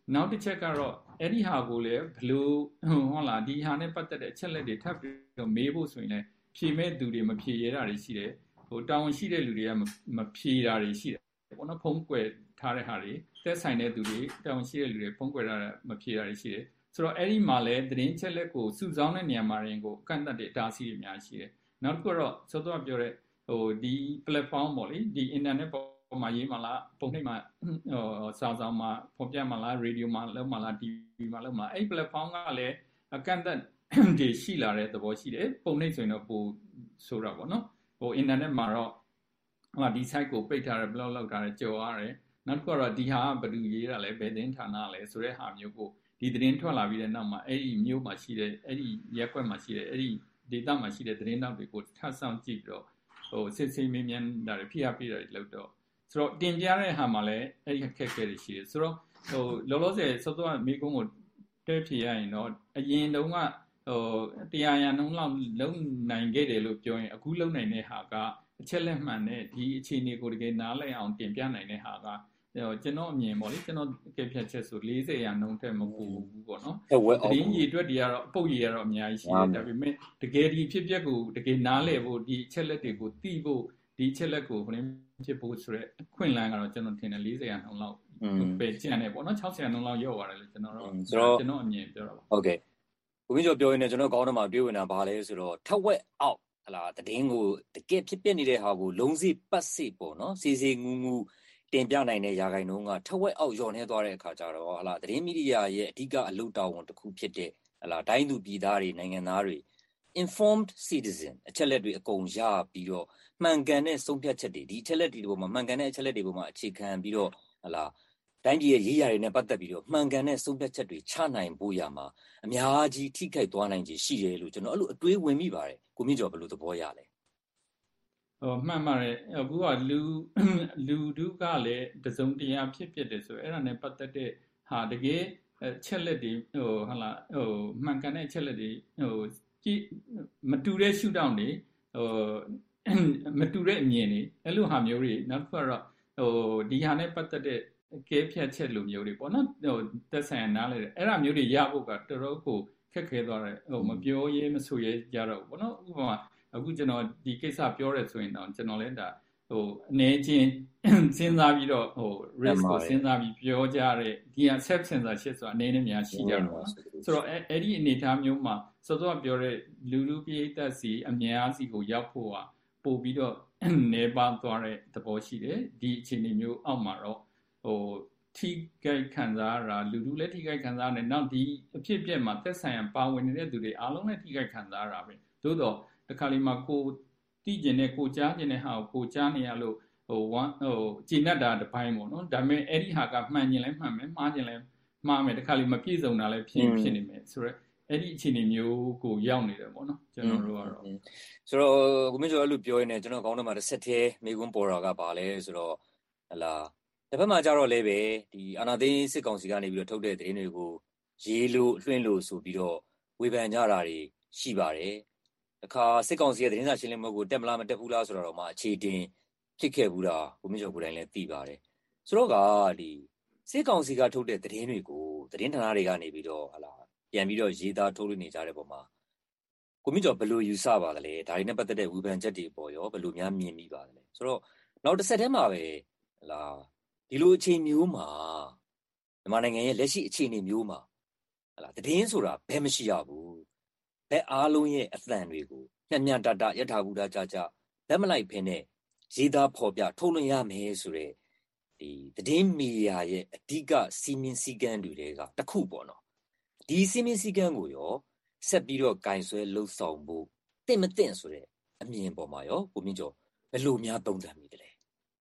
နောက်တစ်ချက်ကတော့အဲ့ဒီဟာကိုလည်းဘလို့ဟုတ်လားဒီဟာနဲ့ပတ်သက်တဲ့အချက်လက်တွေထပ်ပြီးတော့မေးဖို့ဆိုရင်လည်းဖြေမဲ့သူတွေမဖြေရတာတွေရှိတယ်တာဝန်ရှိတဲ့လူတွေကမဖြေတာတွေရှိတယ်ပေါ့နော်ဖုံးကွယ်ထားတဲ့ဟာတွေသက်ဆိုင်တဲ့သူတွေတာဝန်ရှိတဲ့လူတွေဖုံးကွယ်ထားတာမဖြေတာတွေရှိတယ်ဆိုတော့အဲ့ဒီမှာလည်းသတင်းချက်လက်ကိုစုဆောင်းတဲ့နေရာမှာရင်ကိုအကန့်အသတ်တွေအတားအဆီးတွေအများကြီးရှိတယ်နောက်တစ်ခုကတော့စောစောပြောတဲ့ဒီ platform ပေါ့လေဒီ internet ပေါ်မှာရေးမှာလားပုံနှိပ်မှာစာဆောင်မှာဖော်ပြမှာလား radio မှာလုပ်မှာလား TV မှာလုပ်မှာလားအဲ့ platform ကလည်းအကန့်အသတ်တွေရှိလာတဲ့သဘောရှိတယ်ပုံနှိပ်ဆိုရင်တော့ပိုဆိုတော့ပေါ့နော်internet မှာတော့ဒီ site ကိုပိတ်ထားတယ် blog လောက်ထားတယ်ကြော်ရတယ်နောက်တစ်ခုကတော့ဒီဟာကဘယ်သူရေးတာလဲဘယ်သတင်းဌာနလဲဆိုတဲ့ဟာမျိုးကိုဒီသတင်းထွက်လာပြီးတဲ့နောက်မှာအဲ့ဒီမျိုးမှာရှိတဲ့အဲ့ဒီရက်ကွက်မှာရှိတဲ့အဲ့ဒီ data မှာရှိတဲ့သတင်းတောက်တွေကိုထပ်ဆောင်ကြည့်ပြီးတော့စစ်ဆေးမေးမြန်းတာတွေဖိအားပေးတာတွေလုပ်တော့ဆိုတော့တင်ပြတဲ့ဟာမှာလည်းအဲ့ဒီအခက်အခဲတွေရှိတယ်ဆိုတော့လောလောဆယ်စောစောမိကုန်းကိုတွဲဖြေရရင်တော့အရင်တုန်းကတရားရန်လုံးလောက်လုံနိုင်ခဲ့တယ်လို့ပြောရင်အခုလုံနိုင်တဲ့ဟာကအချက်လက်မှန်နဲ့ဒီအခြေအနေကိုတကယ်နားလည်အောင်တင်ပြနိုင်တဲ့ဟာကကျွန်တော်အမြင်ပေါ့လေကျွန်တော်ကဖြတ်ချက်ဆို40ရာနှုန်းထက်မပိုဘူးပေါ့နော်သတင်းရည်အတွက်တွေကတော့အပုတ်ရည်ကတော့အများကြီးရှိတယ်ဒါပေမဲ့တကယ်ဒီဖြစ်ပျက်ကိုတကယ်နားလည်ဖို့ဒီအချက်လက်တွေကိုသိဖို့ဒီအချက်လက်ကိုခင်းဖြစ်ဖို့ဆိုတော့အခွင့်အလမ်းကတော့ကျွန်တော်ထင်တယ်40ရာနှုန်းလောက်ပဲကျန်တယ်ပေါ့နော်60ရာနှုန်းလောက်ရောက်သွားတယ်လို့ကျွန်တော်အမြင်ပြောတာပါဟုတ်ကဲ့ကိုမင်းကျော်ပြောရင်လည်းကျွန်တော်ကောင်းတော့မှပြောဝင်တာဘာလဲဆိုတော့ထက်ဝက်အောက်ဟလာသတင်းကိုတကယ်ဖြစ်ပျက်နေတဲ့ဟာကိုလုံးစိပတ်စိပေါ့နော်စီစီငူငူတင်ပြနိုင်တဲ့ရာဂိုင်နှုန်းကထက်ဝက်အောက်ယော့နေသွားတဲ့အခါကျတော့ဟလာသတင်းမီဒီယာရဲ့အဓိကအလုပ်တာဝန်တစ်ခုဖြစ်တဲ့ဟလာတိုင်းသူပြည်သားတွေနိုင်ငံသားတွေ informed citizen အချက်လက်တွေအကုန်ရပြီးတော့မှန်ကန်တဲ့ဆုံးဖြတ်ချက်တွေဒီအချက်လက်တွေပေါ်မှာမှန်ကန်တဲ့အချက်လက်တွေပေါ်မှာအခြေခံပြီးတော့ဟလာတိုင်းပြည်ရဲ့ရေးရာတွေနဲ့ပတ်သက်ပြီးတော့မှန်ကန်တဲ့ဆုံးဖြတ်ချက်တွေချနိုင်ဖို့ရမှာအများကြီးထိခိုက်သွားနိုင်ခြေရှိတယ်လို့ကျွန်တော်အဲ့လိုအတွေးဝင်မိပါတယ်ကိုမြင့်ကျော်ဘယ်လိုသဘောရလဲမှန်ပါတယ်အခုကလူဒုကလည်းတစုံတရာဖြစ်ဖြစ်တယ်ဆိုအဲ့ဒါနဲ့ပတ်သက်တဲ့ဟာတကယ်ချက်လက်တွေဟုတ်လားမှန်ကန်တဲ့ချက်လက်တွေကြည့်မတူတဲ့ရှုထောင့်တွေမတူတဲ့အမြင်တွေအဲ့လိုဟာမျိုးတွေနောက်တစ်ခုကတော့ဒီဟာနဲ့ပတ်သက်တဲ့ကဲဖြတ်ချက်လိုမျိုးတွေပေါ့နော်သက်ဆိုင်ရာနားလဲအဲ့ဒါမျိုးတွေရဖို့ကတော်တော်ကိုခက်ခဲသွားတယ်မပြောရဲမဆိုရဲကြတော့ဘူးပေါ့နော်ဥပမာအခုကျွန်တော်ဒီကိစ္စပြောရဲဆိုရင်တော့ကျွန်တော်လည်းဒါအနေချင်းစဉ်းစားပြီးတော့risk ကိုစဉ်းစားပြီးပြောကြတဲ့ဒီဟာ self censorship ဆိုတာအနေနဲ့များရှိကြတော့ပါဆိုတော့အဲ့ဒီအနေအထားမျိုးမှာစောစောပြောတဲ့လူပြည်သက်စီအများစီကိုရောက်ဖို့ကပို့ပြီးတော့နေပါသွားတဲ့သဘောရှိတယ်ဒီအခြေအနေမျိုးအောက်မှာတော့ထိခိုက်ခံစားရတာလူလည်းထိခိုက်ခံစားရတယ်နောက်ဒီအဖြစ်အပျက်မှာသက်ဆိုင်ရာပါဝင်နေတဲ့သူတွေအားလုံးလည်းထိခိုက်ခံစားရတာပဲသို့တော့တခါလေးမှာကိုသိကျင်တဲ့ကိုကြားကျင်တဲ့ဟာကိုကြားနေရလို့ကျင်တတ်တာတစ်ပိုင်းပေါ့နော်ဒါပေမဲ့အဲ့ဒီဟာကမှန်ကျင်လဲမှန်မယ်မှားကျင်လဲမှားမယ်တခါလေးမပြည့်စုံတာလည်းဖြစ်နေမယ်ဆိုတော့အဲ့ဒီအခြေအနေမျိုးကိုရောက်နေတယ်ပေါ့နော်ကျွန်တော်တို့ကတော့ဆိုတော့ကိုမင်းကျော်အဲ့လိုပြောရင်းနဲ့ကျွန်တော်ကောင်းတော့မှတစ်ဆက်တည်းမိကွန်းပေါ်တာကဘာလဲဆိုတော့ဟလာတစ်ဖက်မှာကြတော့လည်းပဲဒီအာဏာသိမ်းစစ်ကောင်စီကနေပြီးတော့ထုတ်တဲ့သတင်းတွေကိုရေးလို့လွှင့်လို့ဆိုပြီးတော့ဝေဖန်ကြတာတွေရှိပါတယ်တခါစစ်ကောင်စီရဲ့သတင်းစာရှင်းလင်းပွဲကိုတက်မလားမတက်ဘူးလားဆိုတော့မှအခြေတင်ဖြစ်ခဲ့ဘူးတာကိုမင်းကျော်ကိုယ်တိုင်လည်းသိပါတယ်ဆိုတော့ကဒီစစ်ကောင်စီကထုတ်တဲ့သတင်းတွေကိုသတင်းဌာနတွေကနေပြီးတော့ဟလာပြန်ပြီးတော့ရေးသားထုတ်လွှင့်နေကြတဲ့ပုံမှာကိုမင်းကျော်ဘယ်လိုယူဆပါသလဲဒါတွေနဲ့ပတ်သက်တဲ့ဝေဖန်ချက်တွေပေါ်ရောဘယ်လိုများမြင်မိပါသလဲဆိုတော့နောက်တစ်ဆက်တည်းမှာပဲဟလာဒီလိုအခြေမျိုးမှာမြန်မာနိုင်ငံရဲ့လက်ရှိအခြေအနေမျိုးမှာဟလာသတင်းဆိုတာဘယ်မရှိရဘူးဘယ်အားလုံးရဲ့အသံတွေကိုညံ့တတယထာဘူတာကြဘယ်မလိုက်ဖင်းနဲ့ရေးသားဖော်ပြထုတ်လွှင့်ရမယ်ဆိုတဲ့ဒီသတင်းမီဒီယာရဲ့အဓိကစီမင်းစည်းကမ်းတွေကတစ်ခုပေါ့နော်ဒီစီမင်းစည်းကမ်းကိုရောဆက်ပြီးတော့ဂိုင်ဆွဲလှုပ်ဆောင်ဖို့တင့်မတင့်ဆိုတဲ့အမြင်ပေါ်မှာရောကိုမြင့်ကျော်ဘယ်လိုများသုံးသပ်မိတယ်လဲ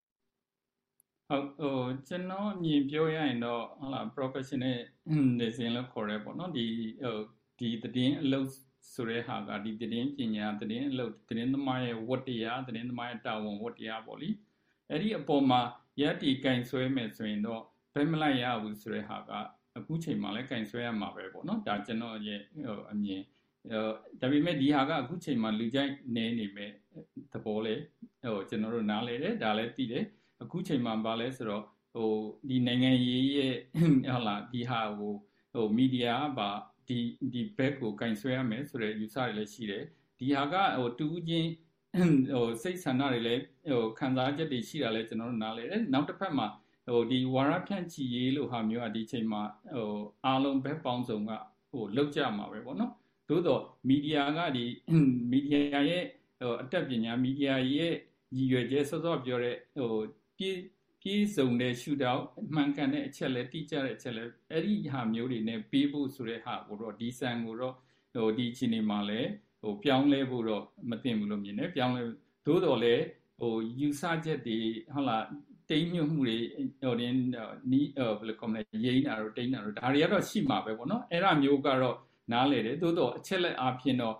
ဟုတ်ကျွန်တော်အမြင်ပြောရရင်တော့ဟုတ်လား professional နေစဉ်လို့ခေါ်ရဲပေါ့နော်ဒီသတင်းအလုပ်ဆိုတဲ့ဟာကဒီသတင်းပညာသတင်းအလုပ်သတင်းသမားရဲ့ဝတ္တရားသတင်းသမားရဲ့တာဝန်ဝတ္တရားပေါ့လေအဲ့ဒီအပေါ်မှာရက်တီကင်ဆွဲမယ်ဆိုရင်တော့ဘယ်မလိုက်ရဘူးဆိုတဲ့ဟာကအခုချိန်မှာလည်းကင်ဆွဲရမှာပဲပေါ့နော်ဒါကျွန်တော်ရဲ့အမြင်ဒါပေမဲ့ဒီဟာကအခုချိန်မှာလူကြိုက်နေမဲ့သဘောလေကျွန်တော်တို့နားလဲတယ်ဒါလည်းသိတယ်အခုချိန်မှာဘာလဲဆိုတော့ဒီနိုင်ငံရေးရဲ့ဟုတ်လားဒီဟာကိုမီဒီယာကဒီဘက်ကိုကင်ဆွဲရမယ်ဆိုတဲ့ယူဆတွေလည်းရှိတယ်ဒီဟာကတူးချင်းစိတ်ဆန္ဒတွေလည်းခံစားချက်တွေရှိတာလည်းကျွန်တော်တို့နားလဲတယ်နောက်တစ်ဖက်မှာဒီဝါရဖြန့်ချီရေးလို့ဟာမျိုးကဒီချိန်မှာအားလုံးဘက်ပေါင်းစုံကလောက်ကြမှာပဲပေါ့နော်သို့တော့မီဒီယာကဒီမီဒီယာရဲ့အတတ်ပညာမီဒီယာရဲ့ရည်ရွယ်ချက်စောစောပြောတဲ့ပြေးစုံတဲ့ရှုထောင့်မှန်ကန်တဲ့အချက်လက်တိကျတဲ့အချက်လက်အဲ့ဒီဟာမျိုးတွေနဲ့ပေးဖို့ဆိုတဲ့ဟာကိုတော့ဒီဆန်ကိုတော့ဒီအချိန်ဒီမှာလဲပြောင်းလဲဖို့တော့မသင့်ဘူးလို့မြင်တယ်ပြောင်းလဲသို့တော်လဲယူဆချက်တွေဟုတ်လားတိမ်ညွတ်မှုတွေနီးဘယ်လိုကောမလဲရိန်းတာတို့တိမ်တာတို့ဒါတွေကတော့ရှိမှာပဲပေါ့နော်အဲ့ဒါမျိုးကတော့နားလေတယ်သို့တော့အချက်လက်အားဖြင့်တော့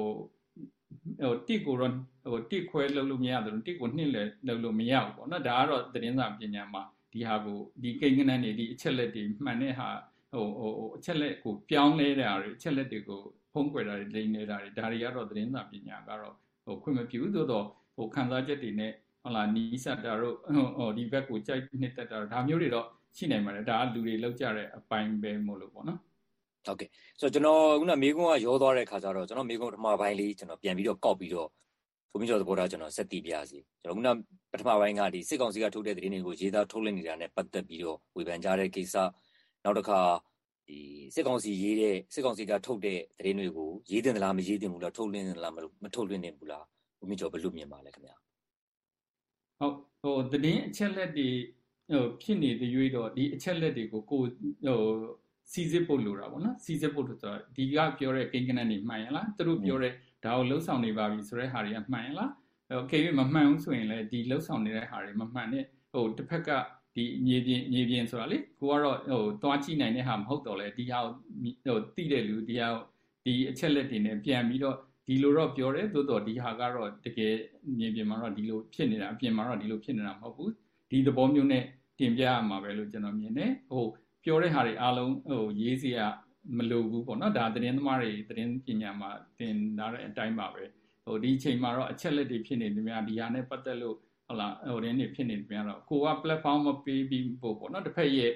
တစ်ကိုတော့တစ်ခွဲလုပ်လို့မရတယ်တစ်ကိုနှစ်လည်းလုပ်လို့မရဘူးပေါ့နော်ဒါကတော့သတင်းစာပညာမှာဒီဟာကိုဒီကိန်းဂဏန်းတွေဒီအချက်လက်တွေမှန်တဲ့ဟာအချက်လက်ကိုပြောင်းလဲတာတွေအချက်လက်တွေကိုဖုံးကွယ်တာတွေလိမ်နေတာတွေဒါတွေကတော့သတင်းစာပညာကတော့ခွင့်မပြုသို့တော့ခံစားချက်တွေနဲ့ဟုတ်လားနီးစပ်တာတို့ဒီဘက်ကိုကြိုက်နှစ်သက်တာဒါမျိုးတွေတော့ရှိနိုင်ပါတယ်ဒါကလူတွေလောက်ကြတဲ့အပိုင်းပဲမို့လို့ပေါ့နော်ဟုတ်ကဲ့ဆိုတော့ကျွန်တော်ခုနမေကွန်းကရောသွားတဲ့ခါကျတော့ကျွန်တော်မေကွန်းပထမပိုင်းလေးကျွန်တော်ပြန်ပြီးတော့ကောက်ပြီးတော့ဘုမင်းကျော်သဘောထားကျွန်တော်ဆက်တည်ပြရစီကျွန်တော်ခုနပထမပိုင်းကဒီစစ်ကောင်စီကထုတ်တဲ့သတင်းတွေကိုရေးသားထုတ်လွှင့်နေတာနဲ့ပတ်သက်ပြီးတော့ဝေဖန်ကြတဲ့ကိစ္စနောက်တစ်ခါဒီစစ်ကောင်စီရေးတဲ့စစ်ကောင်စီကထုတ်တဲ့သတင်းတွေကိုရေးတင်သလားမရေးတင်ဘူးလားထုတ်လွှင့်သလားမထုတ်လွှင့်တင်ဘူးလားဘုမင်းကျော်ဘယ်လိုမြင်ပါလဲခင်ဗျာဟုတ်သတင်းအချက်လက်တွေဖြစ်နေတဲ့ရွေးတော့ဒီအချက်လက်တွေကိုစီစစ်ဖို့လိုတာပေါ့နော်စီစစ်ဖို့ဆိုတော့ဒီကပြောတဲ့ကိန်းဂဏန်းတွေမှန်ရလားသူတို့ပြောတဲ့ဒါကိုလှုပ်ဆောင်နေပါပြီဆိုတဲ့ဟာတွေကမှန်ရလားခေမမှန်ဘူးဆိုရင်လည်းဒီလှုပ်ဆောင်နေတဲ့ဟာတွေမမှန်တဲ့တစ်ဖက်ကဒီမြေပြင်ဆိုတာလေကိုကတော့သွားကြည့်နိုင်တဲ့ဟာမဟုတ်တော့လေဒီဟာတိတဲ့လူဒီအချက်လက်တွေနဲ့ပြန်ပြီးတော့ဒီလိုတော့ပြောတယ်သို့တော့ဒီဟာကတော့တကယ်မြေပြင်မှာတော့ဒီလိုဖြစ်နေတာအပြင်မှာတော့ဒီလိုဖြစ်နေတာမဟုတ်ဘူးဒီသဘောမျိုးနဲ့တင်ပြရမှာပဲလို့ကျွန်တော်မြင်တယ်ပြောတဲ့ဟာတွေအားလုံးရေးစရာမလိုဘူးပေါ့နော်ဒါသတင်းသမားတွေသတင်းပညာမှာတင်လာတဲ့အတိုင်းပါပဲဒီအချိန်မှာတော့အချက်လက်တွေဖြစ်နေတယ်များဒီဟာနဲ့ပတ်သက်လို့ဟုတ်လားရင်းနေဖြစ်နေတယ်များတော့ကိုက platform မပေးပြီးပို့ပေါ့နော်တစ်ဖက်ရဲ့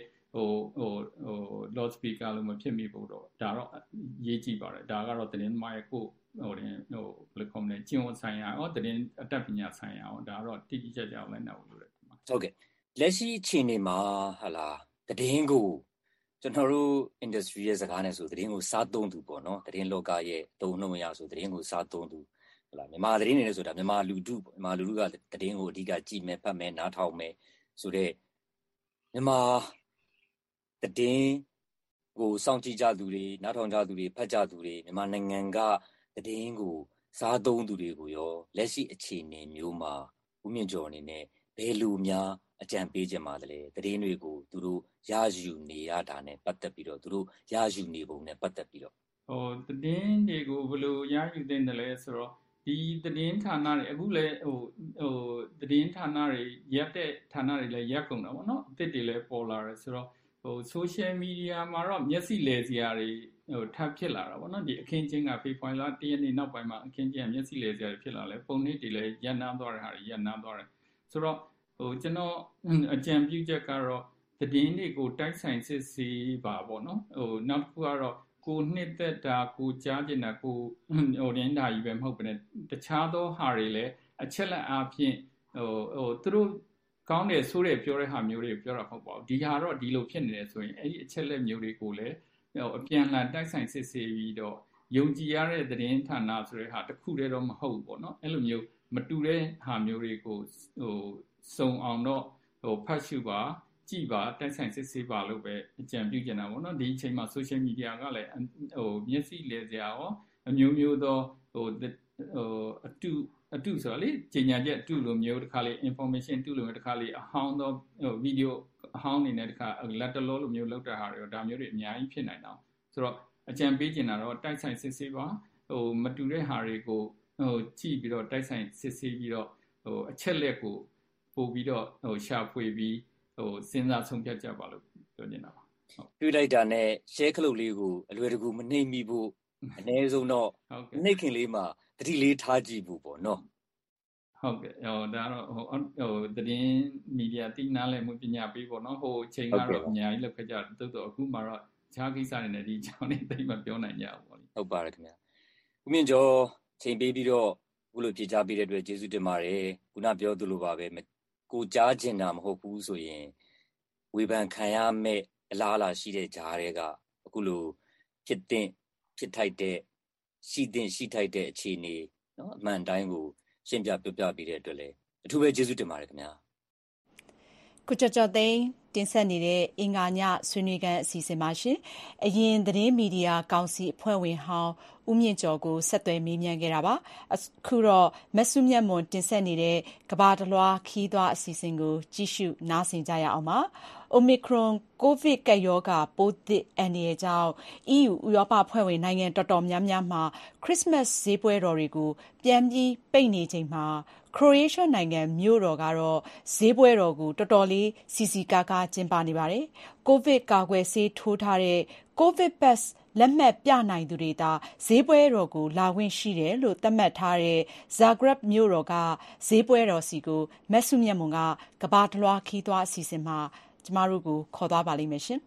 loud speaker လို့မဖြစ်မိဘူးတော့ဒါတော့ရေးကြည့်ပါတယ်ဒါကတော့သတင်းသမားရဲ့ကိုဘယ်လိုကောမလဲကျင့်ဝတ်ဆိုင်ရာသတင်းအတတ်ပညာဆိုင်ရာဒါတော့တိတိကျကျလည်းနောက်လို့ရတယ်ဟုတ်ကဲ့လက်ရှိအချိန်မှာဟာလားသတင်းကိုကျွန်တော်တို့ industry ရဲ့စကားနဲ့ဆိုသတင်းကိုစားသုံးသူပေါ့နော်သတင်းလောကရဲ့တုံ့နှုံရဆိုသတင်းကိုစားသုံးသူဟလာမြန်မာသတင်းတွေနဲ့ဆိုတာမြန်မာလူထုကသတင်းကိုအဓိကကြည့်မယ်ဖတ်မယ်နားထောင်မယ်ဆိုတော့မြန်မာသတင်းကိုစောင့်ကြည့်ကြသူတွေနားထောင်ကြသူတွေဖတ်ကြသူတွေမြန်မာနိုင်ငံကသတင်းကိုစားသုံးသူတွေကိုရောလက်ရှိအခြေအနေမျိုးမှာဦးမြင့်ကျော်အနေနဲ့ဘယ်လိုများအကြံပေးခြင်းပါလဲသတင်းတွေကိုသူတို့ရယူနေရတာနဲ့ပတ်သက်ပြီးတော့သူတို့ရယူနေပုံနဲ့ပတ်သက်ပြီးတော့သတင်းတွေကိုဘယ်လိုရယူသင့်တယ်လဲဆိုတော့ဒီသတင်းဌာနတွေအခုလည်းသတင်းဌာနတွေရက်တဲ့ဌာနတွေလည်းရက်ကုန်တာပေါ့နော်အသစ်တွေလည်းပေါ်လာတယ်ဆိုတော့social media မှာတော့မျက်စိလဲစရာတွေထပ်ဖြစ်လာတာပေါ့နော်ဒီအခင်းချင်းက Facebook လာတရက်နေ့နောက်ပိုင်းမှာအခင်းချင်းကမျက်စိလဲစရာတွေဖြစ်လာလဲပုံနစ်တွေလည်းရပ်နားသွားတဲ့ဟာတွေရပ်နားသွားတယ်ဆိုတော့ကျွန်တော်အကြံပြုချက်ကတော့သတင်းတွေကိုတိုက်ဆိုင်စစ်ဆေးပါပေါ့နော်နောက်တစ်ခုကတော့ကိုနှစ်သက်တာကိုကြားကျင်တာကိုရင်းတာကြီးပဲမဟုတ်ပါနဲ့တခြားသောဟာတွေလည်းအချက်လက်အားဖြင့်သူတို့ကောင်းတယ်ဆိုးတယ်ပြောတဲ့ဟာမျိုးတွေပြောတာမဟုတ်ပါဘူးဒီဟာတော့ဒီလိုဖြစ်နေတယ်ဆိုရင်အဲ့ဒီအချက်လက်မျိုးတွေကိုလည်းအပြန်လှန်တိုက်ဆိုင်စစ်ဆေးပြီးတော့ယုံကြည်ရတဲ့သတင်းဌာနဆိုတဲ့ဟာတစ်ခုတည်းတော့မဟုတ်ဘူးပေါ့နော်အဲ့လိုမျိုးမတူတဲ့ဟာမျိုးတွေကိုစုံအောင်တော့ဖတ်ရှုပါကြည့်ပါတိုက်ဆိုင်စစ်ဆေးပါလို့ပဲအကြံပြုချင်တာပေါ့နော်ဒီအချိန်မှာ social media ကလည်းမျက်စိလဲစရာရောအမျိုးမျိုးသောအတုဆိုတာလေကြေညာချက်အတုလိုမျိုးတစ်ခါလေ information အတုလိုမျိုးတစ်ခါလေအဟောင်းသော video အဟောင်းနေနဲ့တစ်ခါလက်တလောလိုမျိုးလောက်တဲ့ဟာတွေဒါမျိုးတွေအများကြီးဖြစ်နိုင်တော့ဆိုတော့အကြံပေးချင်တာတော့တိုက်ဆိုင်စစ်ဆေးပါမတူတဲ့ဟာတွေကိုကြည့်ပြီးတော့တိုက်ဆိုင်စစ်ဆေးပြီးတော့အချက်လက်ကိုပို့ပြီးတော့ရှာဖွေပြီးစဉ်းစားဆုံးဖြတ်ကြပါလို့ပြောနေတာပါတွေ့လိုက်တာနဲ့ share ခလုတ်လေးကိုအလွယ်တကူမနှိမ့်မိဖို့အနည်းဆုံးတော့နှိမ့်ခင်လေးမှာတတိလေးထားကြည့်ဖို့ပေါ့နော်ဟုတ်ကဲ့ဒါကတော့သတင်းမီဒီယာတိနားလည်မှုပညာပေးပေါ့နော်ဟိုချိန်ကတော့အများကြီးလောက်ခဲ့ကြတယ်တော်အခုမှတော့ခြားကိစ္စတွေနဲ့ဒီအကြောင်းလေးသိမပြောနိုင်ကြဘူးပေါ့လေဟုတ်ပါတယ်ခင်ဗျာဦးမြင့်ကျော်ချိန်ပေးပြီးတော့အခုလိုဖြေကြားပေးတဲ့အတွက်ကျေးဇူးတင်ပါတယ်ခုနပြောသလိုပါပဲကိုကြားကျင်တာမဟုတ်ဘူးဆိုရင်ဝေဖန်ခံရမဲ့အလားအလာရှိတဲ့ကြားတွေကအခုလိုဖြစ်ထိုက်တဲ့ရှိထိုက်တဲ့အခြေအနေနော်အမှန်တိုင်းကိုရှင်းပြပြောပြပေးတဲ့အတွက်လည်းအထူးပဲကျေးဇူးတင်ပါတယ်ခင်ဗျာကိုကျော်သိန်းတင်ဆက်နေတဲ့အင်္ဂါညဆွေးနွေးခန်းအစီအစဉ်မှာရှင်အရင်သတင်းမီဒီယာကောင်စီအဖွဲ့ဝင်ဟောင်းဦးမြင့်ကျော်ကိုဆက်သွယ်မေးမြန်းခဲ့တာပါအခုတော့မဆုမြတ်မွန်တင်ဆက်နေတဲ့ကဘာတလွှားခီးသွွားအစီအစဉ်ကိုကြည့်ရှုနားဆင်ကြရအောင်ပါOmicron ကိုဗစ်ကပ်ရောဂါပိုးသစ်အန္တရာယ်ကြောင့် EU ဥရောပအဖွဲ့ဝင်နိုင်ငံတော်တော်များများမှာခရစ်စမတ်ဈေးပွဲတော်တွေကိုပြန်ပြီးပိတ်နေချိန်မှာခရိုအေးရှားနိုင်ငံမြို့တော်ကတော့ဈေးပွဲတော်ကိုတော်တော်လေးစီစီကားကားကျင်းပနေပါတယ်။ကိုဗစ်ကာကွယ်ဆေးထိုးထားတဲ့ COVID Pass လက်မှတ်ပြနိုင်သူတွေသာဈေးပွဲတော်ကိုလာခွင့်ရှိတယ်လို့သတ်မှတ်ထားတဲ့ Zagreb မြို့တော်ကဈေးပွဲတော်စီကိုမဆုမြတ်မွန်ကကဘာတလွှားခီးသွွားအစီအစဉ်မှာကျမတို့ကိုခေါ်သွားပါလိမ့်မယ်ရှင်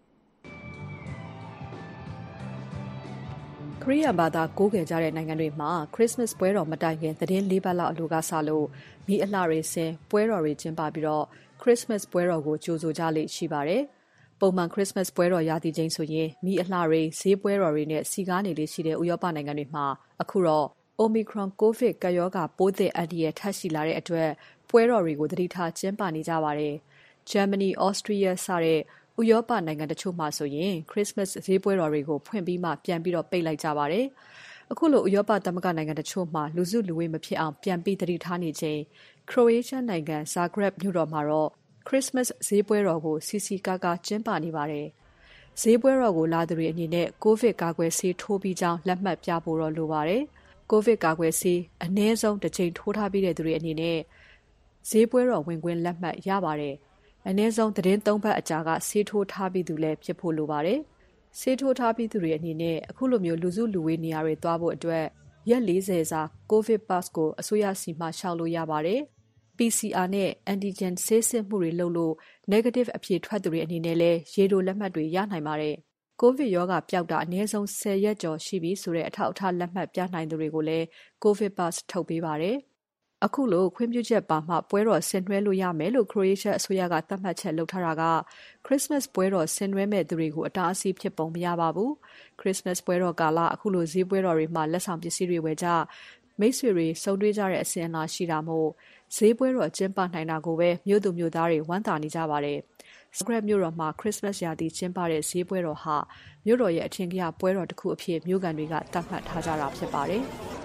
ခရီးယန်ဘာသာကိုးကွယ်ကြတဲ့နိုင်ငံတွေမှာခရစ်စမတ်ပွဲတော်မတိုင်ခင်သတင်း၄ပတ်လောက်အလိုကစလို့မိအလှတွေဆင်ပွဲတော်တွေကျင်းပပြီးတော့ခရစ်စမတ်ပွဲတော်ကိုကြိုဆိုကြလေ့ရှိပါတယ်။ပုံမှန်ခရစ်စမတ်ပွဲတော်ရာသီချိန်ဆိုရင်မိအလှတွေဈေးပွဲတော်တွေနဲ့စီကားနေလေရှိတဲ့ဥရောပနိုင်ငံတွေမှာအခုတော့ Omicron ကိုဗစ်ကပ်ရောဂါပိုးသစ်အန္တရာယ်ထပ်ရှိလာတဲ့အတွက်ပွဲတော်တွေကိုသတိထားကျင်းပနေကြပါတယ်။ ဂျာမနီ၊ဩစတြီးယားစတဲ့ဥရောပနိုင်ငံတချို့မှာဆိုရင်ခရစ်စမတ်ဈေးပွဲတော်တွေကိုဖွင့်ပြီးမှပြန်ပြီးတော့ပိတ်လိုက်ကြပါတယ်။အခုလိုဥရောပသမဂ္ဂနိုင်ငံတချို့မှာလူစုလူဝေးမဖြစ်အောင်ပြန်ပြီးသတိထားနေချိန်ခရိုအေးရှားနိုင်ငံ Zagreb မြို့တော်မှာတော့ခရစ်စမတ်ဈေးပွဲတော်ကိုစီစီကားကားကျင်းပနေပါတယ်။ဈေးပွဲတော်ကိုလာသူတွေအနေနဲ့ကိုဗစ်ကာကွယ်ဆေးထိုးပြီးကြောင်းလက်မှတ်ပြဖို့တော့လိုပါတယ်။ကိုဗစ်ကာကွယ်ဆေးအနည်းဆုံးတစ်ချိန်ထိုးထားပြီးတဲ့သူတွေအနေနဲ့ဈေးပွဲတော်ဝင်ခွင့်လက်မှတ်ရပါတယ်။အနည်းဆုံးသတင်း3ပတ်အကြာကဆေးထိုးထားပြီးသူလည်းဖြစ်ဖို့လိုပါတယ်။ဆေးထိုးထားပြီးသူတွေအနေနဲ့အခုလိုမျိုးလူစုလူဝေးနေရာတွေသွားဖို့အတွက်ရက်40စာ COVID Pass ကိုအစိုးရစီမှရှောက်လို့ရပါတယ်။ PCR နဲ့ Antigen ဆေးစစ်မှုတွေလုပ်လို့ Negative အဖြေထွက်သူတွေအနေနဲ့လည်းရေတိုလက်မှတ်တွေရနိုင်ပါတယ်။ ကိုဗစ်ရောဂါပျောက်တာအနည်းဆုံး10ရက်ကျော်ရှိပြီဆိုတဲ့အထောက်အထားလက်မှတ်ပြနိုင်သူတွေကိုလည်း COVID Pass ထုတ်ပေးပါတယ်။အခုလိုခွင့်ပြုချက်ပါမှပွဲတော်ဆင်နွှဲလို့ရမယ်လို့ခရိုအေးရှားအစိုးရကသတ်မှတ်ချက်လုပ်ထားတာကခရစ်စမတ်ပွဲတော်ဆင်နွှဲမဲ့သူတွေကိုအတားအဆီးဖြစ်ပုံမရပါဘူး။ခရစ်စမတ်ပွဲတော်ကာလအခုလိုဈေးပွဲတော်တွေမှာလက်ဆောင်ပစ္စည်းတွေဝယ်ကြမိတ်ဆွေတွေစုံတွေ့ကြတဲ့အစဉ်အလာရှိတာမို့ဈေးပွဲတော်ကျင်းပနိုင်တာကိုပဲမြို့သူမြို့သားတွေဝမ်းသာနေကြပါတယ်။ Zagreb မြို့တော်မှာခရစ်စမတ်ရာသီကျင်းပတဲ့ဈေးပွဲတော်ဟာမြို့တော်ရဲ့အထင်ကရပွဲတော်တစ်ခုအဖြစ်မြို့ကန်တွေကသတ်မှတ်ထားကြတာဖြစ်ပါတယ်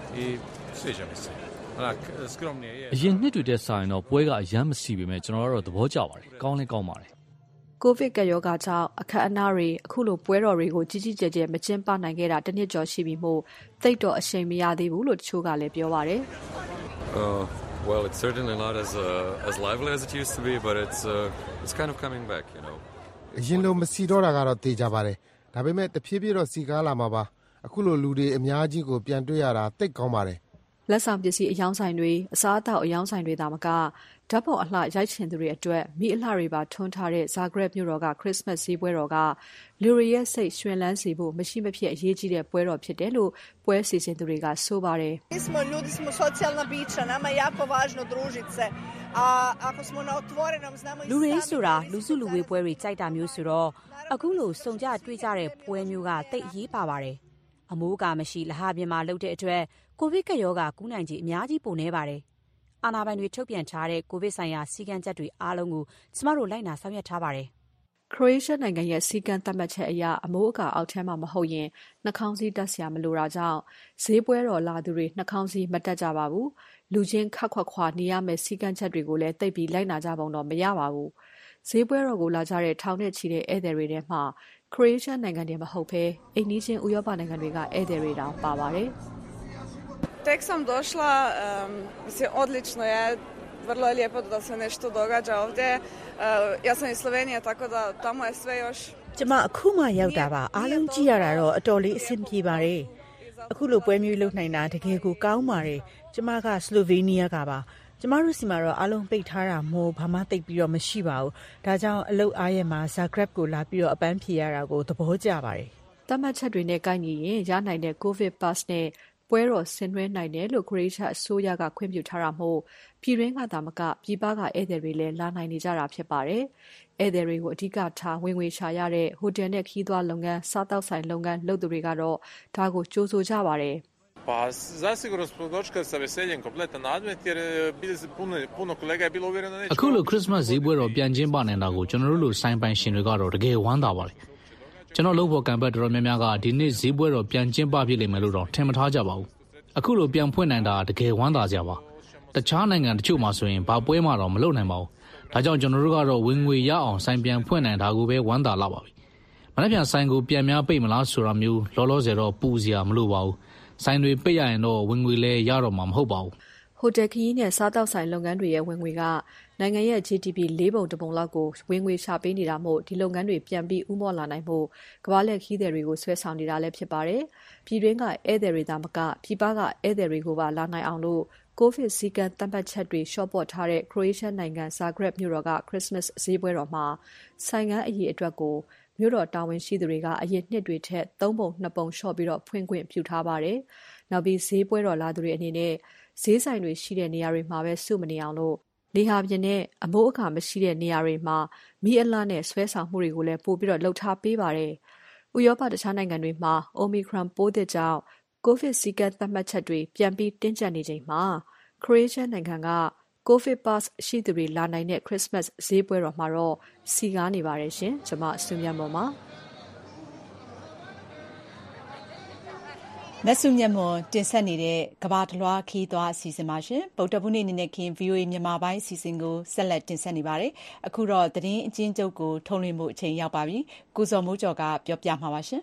အရင်နှစ်တွေတည်းစာရင်တော့ပွဲကအရမ်းမစီပေမဲ့ကျွန်တော်တို့သဘောကျပါတယ်ကောင်းလည်းကောင်းပါတယ်ကိုဗစ်ကပ်ရောဂါကြောင့်အခက်အနားတွေအခုလိုပွဲတော်တွေကိုကြီးကြီးကျယ်ကျယ်မကျင်းပနိုင်ခဲ့တာတစ်နှစ်ကျော်ရှိပြီမို့သိပ်တော့အရှိန်မရသေးဘူးလို့တချို့ကလည်းပြောပါတယ် Well, it's certainly not as lively as it used to be, but it's kind of coming back, you know. အရင်လိုမစီတော့တာကတော့သိကြပါတယ်။ဒါပေမဲ့တဖြည်းဖြည်းတော့စီကားလာမှာပါ။အခုလိုလူတွေအများကြီးကိုပြန်တွေ့ရတာသိပ်ကောင်းပါတယ်။လက်ဆောင်ပစ္စည်းအယောင်ဆိုင်တွေအစားအသောက်အယောင်ဆိုင်တွေသာမကဓာတ်ပုံအလှရိုက်ချင်သူတွေအတွက်မိအလှတွေပါထွန်းထားတဲ့ Zagreb မြို့တော်ကခရစ်စမတ်ဈေးပွဲတော်ကလူတွေရဲ့စိတ်ရွှင်လန်းစေဖို့မရှိမဖြစ်အရေးကြီးတဲ့ပွဲတော်ဖြစ်တယ်လို့ပွဲစီစဉ်သူတွေကဆိုပါတယ်။ Ljudi smo socijalna bića, nama je jako važno družiti se. A ako smo na otvorenom znamo i လူတွေဆိုတာလူစုလူဝေးပွဲတွေကြိုက်တာမျိုးဆိုတော့အခုလိုစုံကြတွေ့ကြတဲ့ပွဲမျိုးကတိတ်အရေးပါပါတယ်။အမိုးအကာမရှိလဟာပြင်မှာလုပ်တဲ့အတွက်ကိုဗစ်ကပ်ရောဂါကူးနိုင်ခြေအများကြီးပိုနေပါတယ်။အာဏာပိုင်တွေထုတ်ပြန်ထားတဲ့ကိုဗစ်ဆိုင်ရာစည်းကမ်းချက်တွေအားလုံးကိုကျမတို့လိုက်နာဆောင်ရွက်ထားပါတယ်။ခရိုအေးရှားနိုင်ငံရဲ့စည်းကမ်းသတ်မှတ်ချက်အရအမိုးအကာအောက်ထဲမှာမဟုတ်ရင်နှာခေါင်းစည်းတပ်ဆရာမလိုတာကြောင့်ဈေးပွဲတော်လာသူတွေနှာခေါင်းစည်းမတပ်ကြပါဘူး။လူချင်းခက်ခွက်ခွာနေရမယ့်စည်းကမ်းချက်တွေကိုလည်းသိပ်ပြီးလိုက်နာကြပုံတော့မရပါဘူး။ဈေးပွဲတော်ကိုလာကြတဲ့ထောင်နဲ့ချီတဲ့ဧည့်သည်တွေထဲမှာခရိုအေးရှားနိုင်ငံတွေမဟုတ်ဘဲအိမ်နီးချင်းဥရောပနိုင်ငံတွေကဧည့်သည်တွေတောင်ပါပါတယ်။ Tek sam došla, mislim odlično je, vrlo je lijepo da se nešto događa ovdje. Ja sam iz Slovenije, tako da tamo je sve još ကျမအခုမှရောက်တာပါအားလုံးကြည့်ရတာတော့အတော်လေးအဆင်ပြေပါတယ်အခုလိုပွဲမျိုးလုပ်နိုင်တာတကယ်ကိုကောင်းပါတယ်ကျမကစလိုဗေးနီးယားကပါကျမတို့စီမှာတော့အားလုံးပိတ်ထားတာမို့ဘာမှသိပ်ပြီးတော့မရှိပါဘူးဒါကြောင့်အလုပ်အားရမှာ Zagreb ကိုလာပြီးတော့အပန်းဖြေရတာကိုသဘောကျပါတယ်သတ်မှတ်ချက်တွေနဲ့ကိုက်ညီရင်ရနိုင်တဲ့ COVID pass နဲ့ပွဲတော်ဆင်နွှဲနိုင်တယ်လို့ Croatia အစိုးရကခွင့်ပြုထားတာမို့ပြည်တွင်းကသာမကပြည်ပကဧည့်သည်တွေလည်းလာနိုင်နေကြတာဖြစ်ပါတယ်။ဧည့်သည်တွေကိုအဓိကထားဝင်ငွေရှာရတဲ့ဟိုတယ်နဲ့ခီးသွွားလုပ်ငန်းစားတောက်ဆိုင်လုပ်ငန်းလုပ်သူတွေကတော့ဒါကိုကြိုးဆိုကြပါတယ်။ Pa zasigurno smo dočekali sa veseljem kompletan advent jer puno kolega je bilo uvjereno neće. အခုလို Christmas ဈေးပွဲတော်ပြန်ကျင်းပနေတာကိုကျွန်တော်တို့လိုဆိုင်ပိုင်ရှင်တွေကတော့တကယ်ဝမ်းသာပါတယ်။ကျွန်တော်လုပ်ဖို့ကံပတ်တော်များများကဒီနေ့ဈေးပွဲတော်ပြန်ကျင်းပဖြစ်လိမ့်မယ်လို့တော့ထင်မထားကြပါဘူး။အခုလိုပြန်ဖွင့်နိုင်တာတကယ်ဝမ်းသာစရာပါ။တခြားနိုင်ငံတချို့မှာဆိုရင်ဘာပွဲမှတော့မလုပ်နိုင်ပါဘူး။ဒါကြောင့်ကျွန်တော်တို့ကတော့ဝင်ငွေရအောင်ဆိုင်ပြန်ဖွင့်နိုင်တာကိုပဲဝမ်းသာလာပါပြီ။မနေ့ပြန်ဆိုင်ကိုပြန်များပိတ်မလားဆိုတာမျိုးလောလောဆယ်တော့ပူစရာမလိုပါဘူး။ဆိုင်တွေပိတ်ရရင်တော့ဝင်ငွေလည်းရတော့မှာမဟုတ်ပါဘူးဟိုတယ်ခရီးနဲ့စားတောက်ဆိုင်လုပ်ငန်းတွေရဲ့ဝင်ငွေကနိုင်ငံရဲ့ GDP ၄ ပုံတစ်ပုံလောက်ကိုဝင်ငွေရှာပေးနေတာမို့ဒီလုပ်ငန်းတွေပြန်ပြီးဥမော့လာနိုင်မှုကမ္ဘာလက်ခီးသည်တွေကိုဆွဲဆောင်နေတာလည်းဖြစ်ပါတယ်။ပြည်တွင်းကဧည့်သည်တွေသာမကပြည်ပကဧည့်သည်တွေကိုပါလာနိုင်အောင်လို့ကိုဗစ်စည်းကမ်းသတ်မှတ်ချက်တွေရှော့ပေါ့ထားတဲ့ Croatia နိုင်ငံ Zagreb မြို့တော်က Christmas ဈေးပွဲတော်မှာဆိုင်ငန်းအရေးအတွက်ကိုမြို့တော်တာဝန်ရှိသူတွေကအရင်နှစ်တွေထက်3 ပုံ 2 ပုံလျှော့ပြီးတော့ဖွင့်ခွင့်ပြုထားပါတယ်။နောက်ပြီးဈေးပွဲတော်လာသူတွေအနေနဲ့ဈေးဆိုင်တွေရှိတဲ့နေရာတွေမှာပဲစုမနေအောင်လို့လေဟာပြင်နဲ့အမိုးအခါမရှိတဲ့နေရာတွေမှာမီးအလှနဲ့ဆွဲဆောင်မှုတွေကိုလည်းပို့ပြီးတော့လှုပ်ထားပေးပါတယ်။ဥရောပတခြားနိုင်ငံတွေမှာ Omicron ပိုးသစ်ကြောင့်ကိုဗစ်စည်းကမ်းသတ်မှတ်ချက်တွေပြန်ပြီးတင်းကျပ်နေချိန်မှာ Croatia နိုင်ငံက COVID pass ရှိသူတွေလာနိုင်တဲ့ Christmas ဈေးပွဲတော်မှာတော့စီကားနေပါတယ်ရှင်။ကျွန်မစုမြတ်မော်ပါမဆုမြတ်မွန်တင်ဆက်နေတဲ့ကဘာတလွားခီးသွားအစီအစဉ်ပါရှင်ဗုဒ္ဓဘုနေ့နေ့နဲ့ခင် VOA မြန်မာပိုင်းအစီအစဉ်ကိုဆက်လက်တင်ဆက်နေပါတယ်အခုတော့သတင်းအကျဉ်းချုပ်ကိုထုံးလွှင့်မှုအချိန်ရောက်ပါပြီကိုစောမိုးကျော်ကပြောပြမှာပါရှင်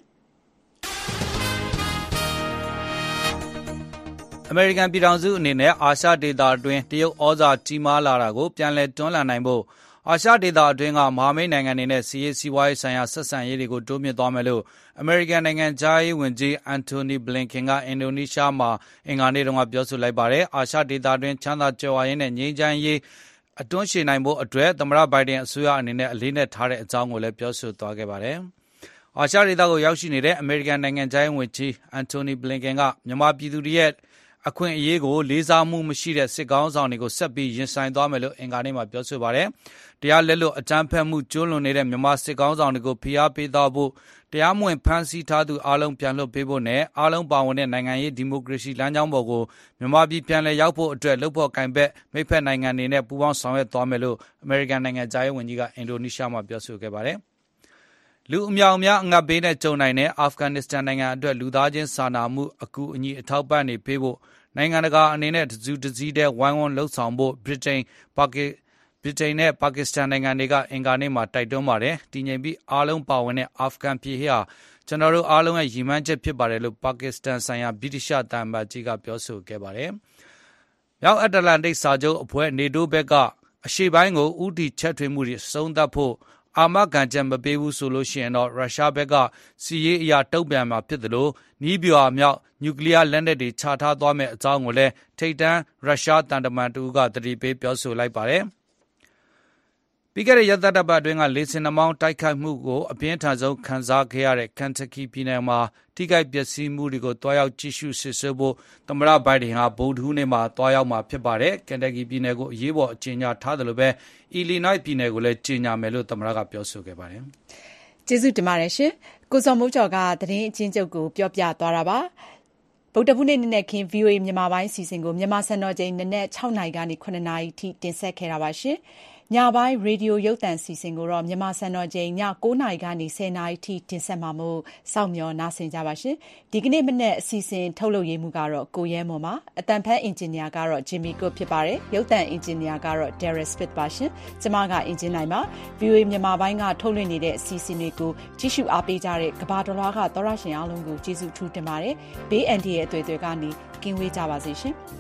အမေရိကန်ပြည်ထောင်စုအနေနဲ့အာရှဒေသအတွင်းတရုတ်ဩဇာကြီးမားလာတာကိုပြန်လည်တွန်းလှန်နိုင်ဖို့အာရှဒေသအတွင်းကမဟာမိတ်နိုင်ငံတွေနဲ့စီးပွားရေးဆိုင်ရာဆက်ဆံရေးတွေကိုတိုးမြှင့်သွားမယ်လို့အမေရိကန်နိုင်ငံခြားရေးဝန်ကြီးအန်တိုနီဘလင်ကန်ကအင်ဒိုနီးရှားမှာအင်္ဂါနေ့တုန်းကပြောဆိုလိုက်ပါတယ်အာရှဒေသအတွင်းချမ်းသာကြွယ်ဝရေးနဲ့ငြိမ်းချမ်းရေးအတွန်းရှည်နိုင်ဖို့အတွက်သမ္မတဘိုင်ဒန်အစိုးရအနေနဲ့အလေးနက်ထားတဲ့အကြောင်းကိုလည်းပြောဆိုသွားခဲ့ပါတယ်အာရှဒေသကိုရောက်ရှိနေတဲ့အမေရိကန်နိုင်ငံခြားရေးဝန်ကြီးအန်တိုနီဘလင်ကန်ကမြန်မာပြည်သူတွေရဲ့အခွင့်အရေးကိုလေးစားမှုမရှိတဲ့စစ်ကောင်းဆောင်တွေကိုဆက်ပြီးရင်ဆိုင်သွားမယ်လို့အင်္ဂါနေ့မှာပြောဆိုပါတယ်။တရားလက်လွတ်အကြမ်းဖက်မှုကျူးလွန်နေတဲ့မြန်မာစစ်ကောင်းဆောင်တွေကိုဖိအားပေးသွားဖို့တရားမဝင်ဖမ်းဆီးထားသူအလုံးပြန်လွှတ်ပေးဖို့နဲ့အလုံးပါဝင်တဲ့နိုင်ငံရေးဒီမိုကရေစီလမ်းကြောင်းပေါ်ကိုမြန်မာပြည်ပြန်လည်ရောက်ဖို့အတွက်လှုပ်ဖို့ကင်ဘက်မိဖက်နိုင်ငံတွေနဲ့ပူးပေါင်းဆောင်ရွက်သွားမယ်လို့အမေရိကန်နိုင်ငံခြားရေးဝန်ကြီးကအင်ဒိုနီးရှားမှာပြောဆိုခဲ့ပါတယ်။လူအမြောက်အများအငတ်ဘေးနဲ့ကြုံနိုင်တဲ့အာဖဂန်နစ္စတန်နိုင်ငံအတွက်လူသားချင်းစာနာမှုအကူအညီအထောက်ပံ့တွေပေးဖို့နိုင်ငံတကာအနေနဲ့တစုတစည်းတဲ့ဝိုင်းဝန်းလှုပ်ဆောင်ဖို့ဗြိတိန်နဲ့ပါကစ္စတန်နိုင်ငံတွေကအင်္ဂါနေ့မှာတိုက်တွန်းပါတယ်။တည်ငြိမ်ပြီးအားလုံးပါဝင်တဲ့အာဖဂန်ပြည်ဟာကျွန်တော်တို့အားလုံးရဲ့ရည်မှန်းချက်ဖြစ်ပါတယ်လို့ပါကစ္စတန်ဆိုင်ရာဗြိတိရှသံအမတ်ကြီးကပြောဆိုခဲ့ပါတယ်။မြောက်အတ္တလန္တိတ်စာချုပ်အဖွဲ့နေတိုးဘက်ကအရှေ့ပိုင်းကိုဥတီချက်ထွေမှုတွေဆုံးသက်ဖို့အာမခံချက်မပေးဘူးဆိုလို့ရှိရင်တော့ရုရှားဘက်ကစီးရေးအရာတုံ့ပြန်မှာဖြစ်တယ်လို့နီးဗျူဟာမြောက်နျူကလ িয়ার လက်နက်တွေချထားသွားမယ့်အကြောင်းကိုလည်းထိပ်တန်းရုရှားတန်တမန်တူကသတိပေးပြောဆိုလိုက်ပါတယ်။ပြီးခဲ့တဲ့ရက်သတ္တပတ်အတွင်းကလေဆင်နှမောင်းတိုက်ခိုက်မှုကိုအပြင်းထန်ဆုံးခံစားခဲ့ရတဲ့ကန်တကီပြည်နယ်မှာထိခိုက်ပျက်စီးမှုတွေကိုတွားရောက်ကြည့်ရှုစစ်ဆေးဖို့သမ္မတဘိုင်ဒန်ဟာဗုဒ္ဓဟူးနေ့မှာတွားရောက်မှာဖြစ်ပါတယ်။ကန်တကီပြည်နယ်ကိုအရေးပေါ်အကြေညာထားတယ်လို့ပဲအီလီနိုက်ပြည်နယ်ကိုလည်းကြေညာမယ်လို့သမ္မတကပြောဆိုခဲ့ပါတယ်။ကျေးဇူးတင်ပါတယ်ရှင်။ကိုစောမိုးကျော်ကသတင်းအကျဉ်းချုပ်ကိုပြောပြသွားတာပါ။ဗုဒ္ဓဘုနေ့နေ့နဲ့ခင် VOA မြန်မာပိုင်းအစီအစဉ်ကိုမြန်မာစံတော်ချိန်နနက်6နာရီကနေ9နာရီထိတင်ဆက်ခဲ့တာပါရှင်။ညပိုင်းရေဒီယိုရုပ်သံအစီအစဉ်ကိုတော့မြန်မာစံတော်ချိန်ည9နာရီကနေ10နာရီထိတင်ဆက်မှာမို့စောင့်မျှော်နားဆင်ကြပါရှင်။ဒီကနေ့မနေ့အစီအစဉ်ထုတ်လုပ်ရေးမှုကတော့ကိုရဲမွန်ပါ။အတန်ဖက်အင်ဂျင်နီယာကတော့ Jimmy Cook ဖြစ်ပါတယ်။ရုပ်သံအင်ဂျင်နီယာကတော့ Derek Smith ပါရှင်။ကျွန်မကအင်ဂျင်နိုင်ပါ။ VOA မြန်မာပိုင်းကထုတ်လွှင့်နေတဲ့အစီအစဉ်တွေကိုကြည့်ရှုအားပေးကြတဲ့ကဘာတလွားကသောရရှင်အားလုံးကိုကျေးဇူးထူးတင်ပါတယ်။ဘေးအန်ဒီရဲ့အသွေးတွေကနေကင်းဝေးကြပါစေရှင်။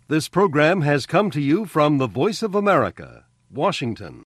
This program has come to you from the Voice of America, Washington.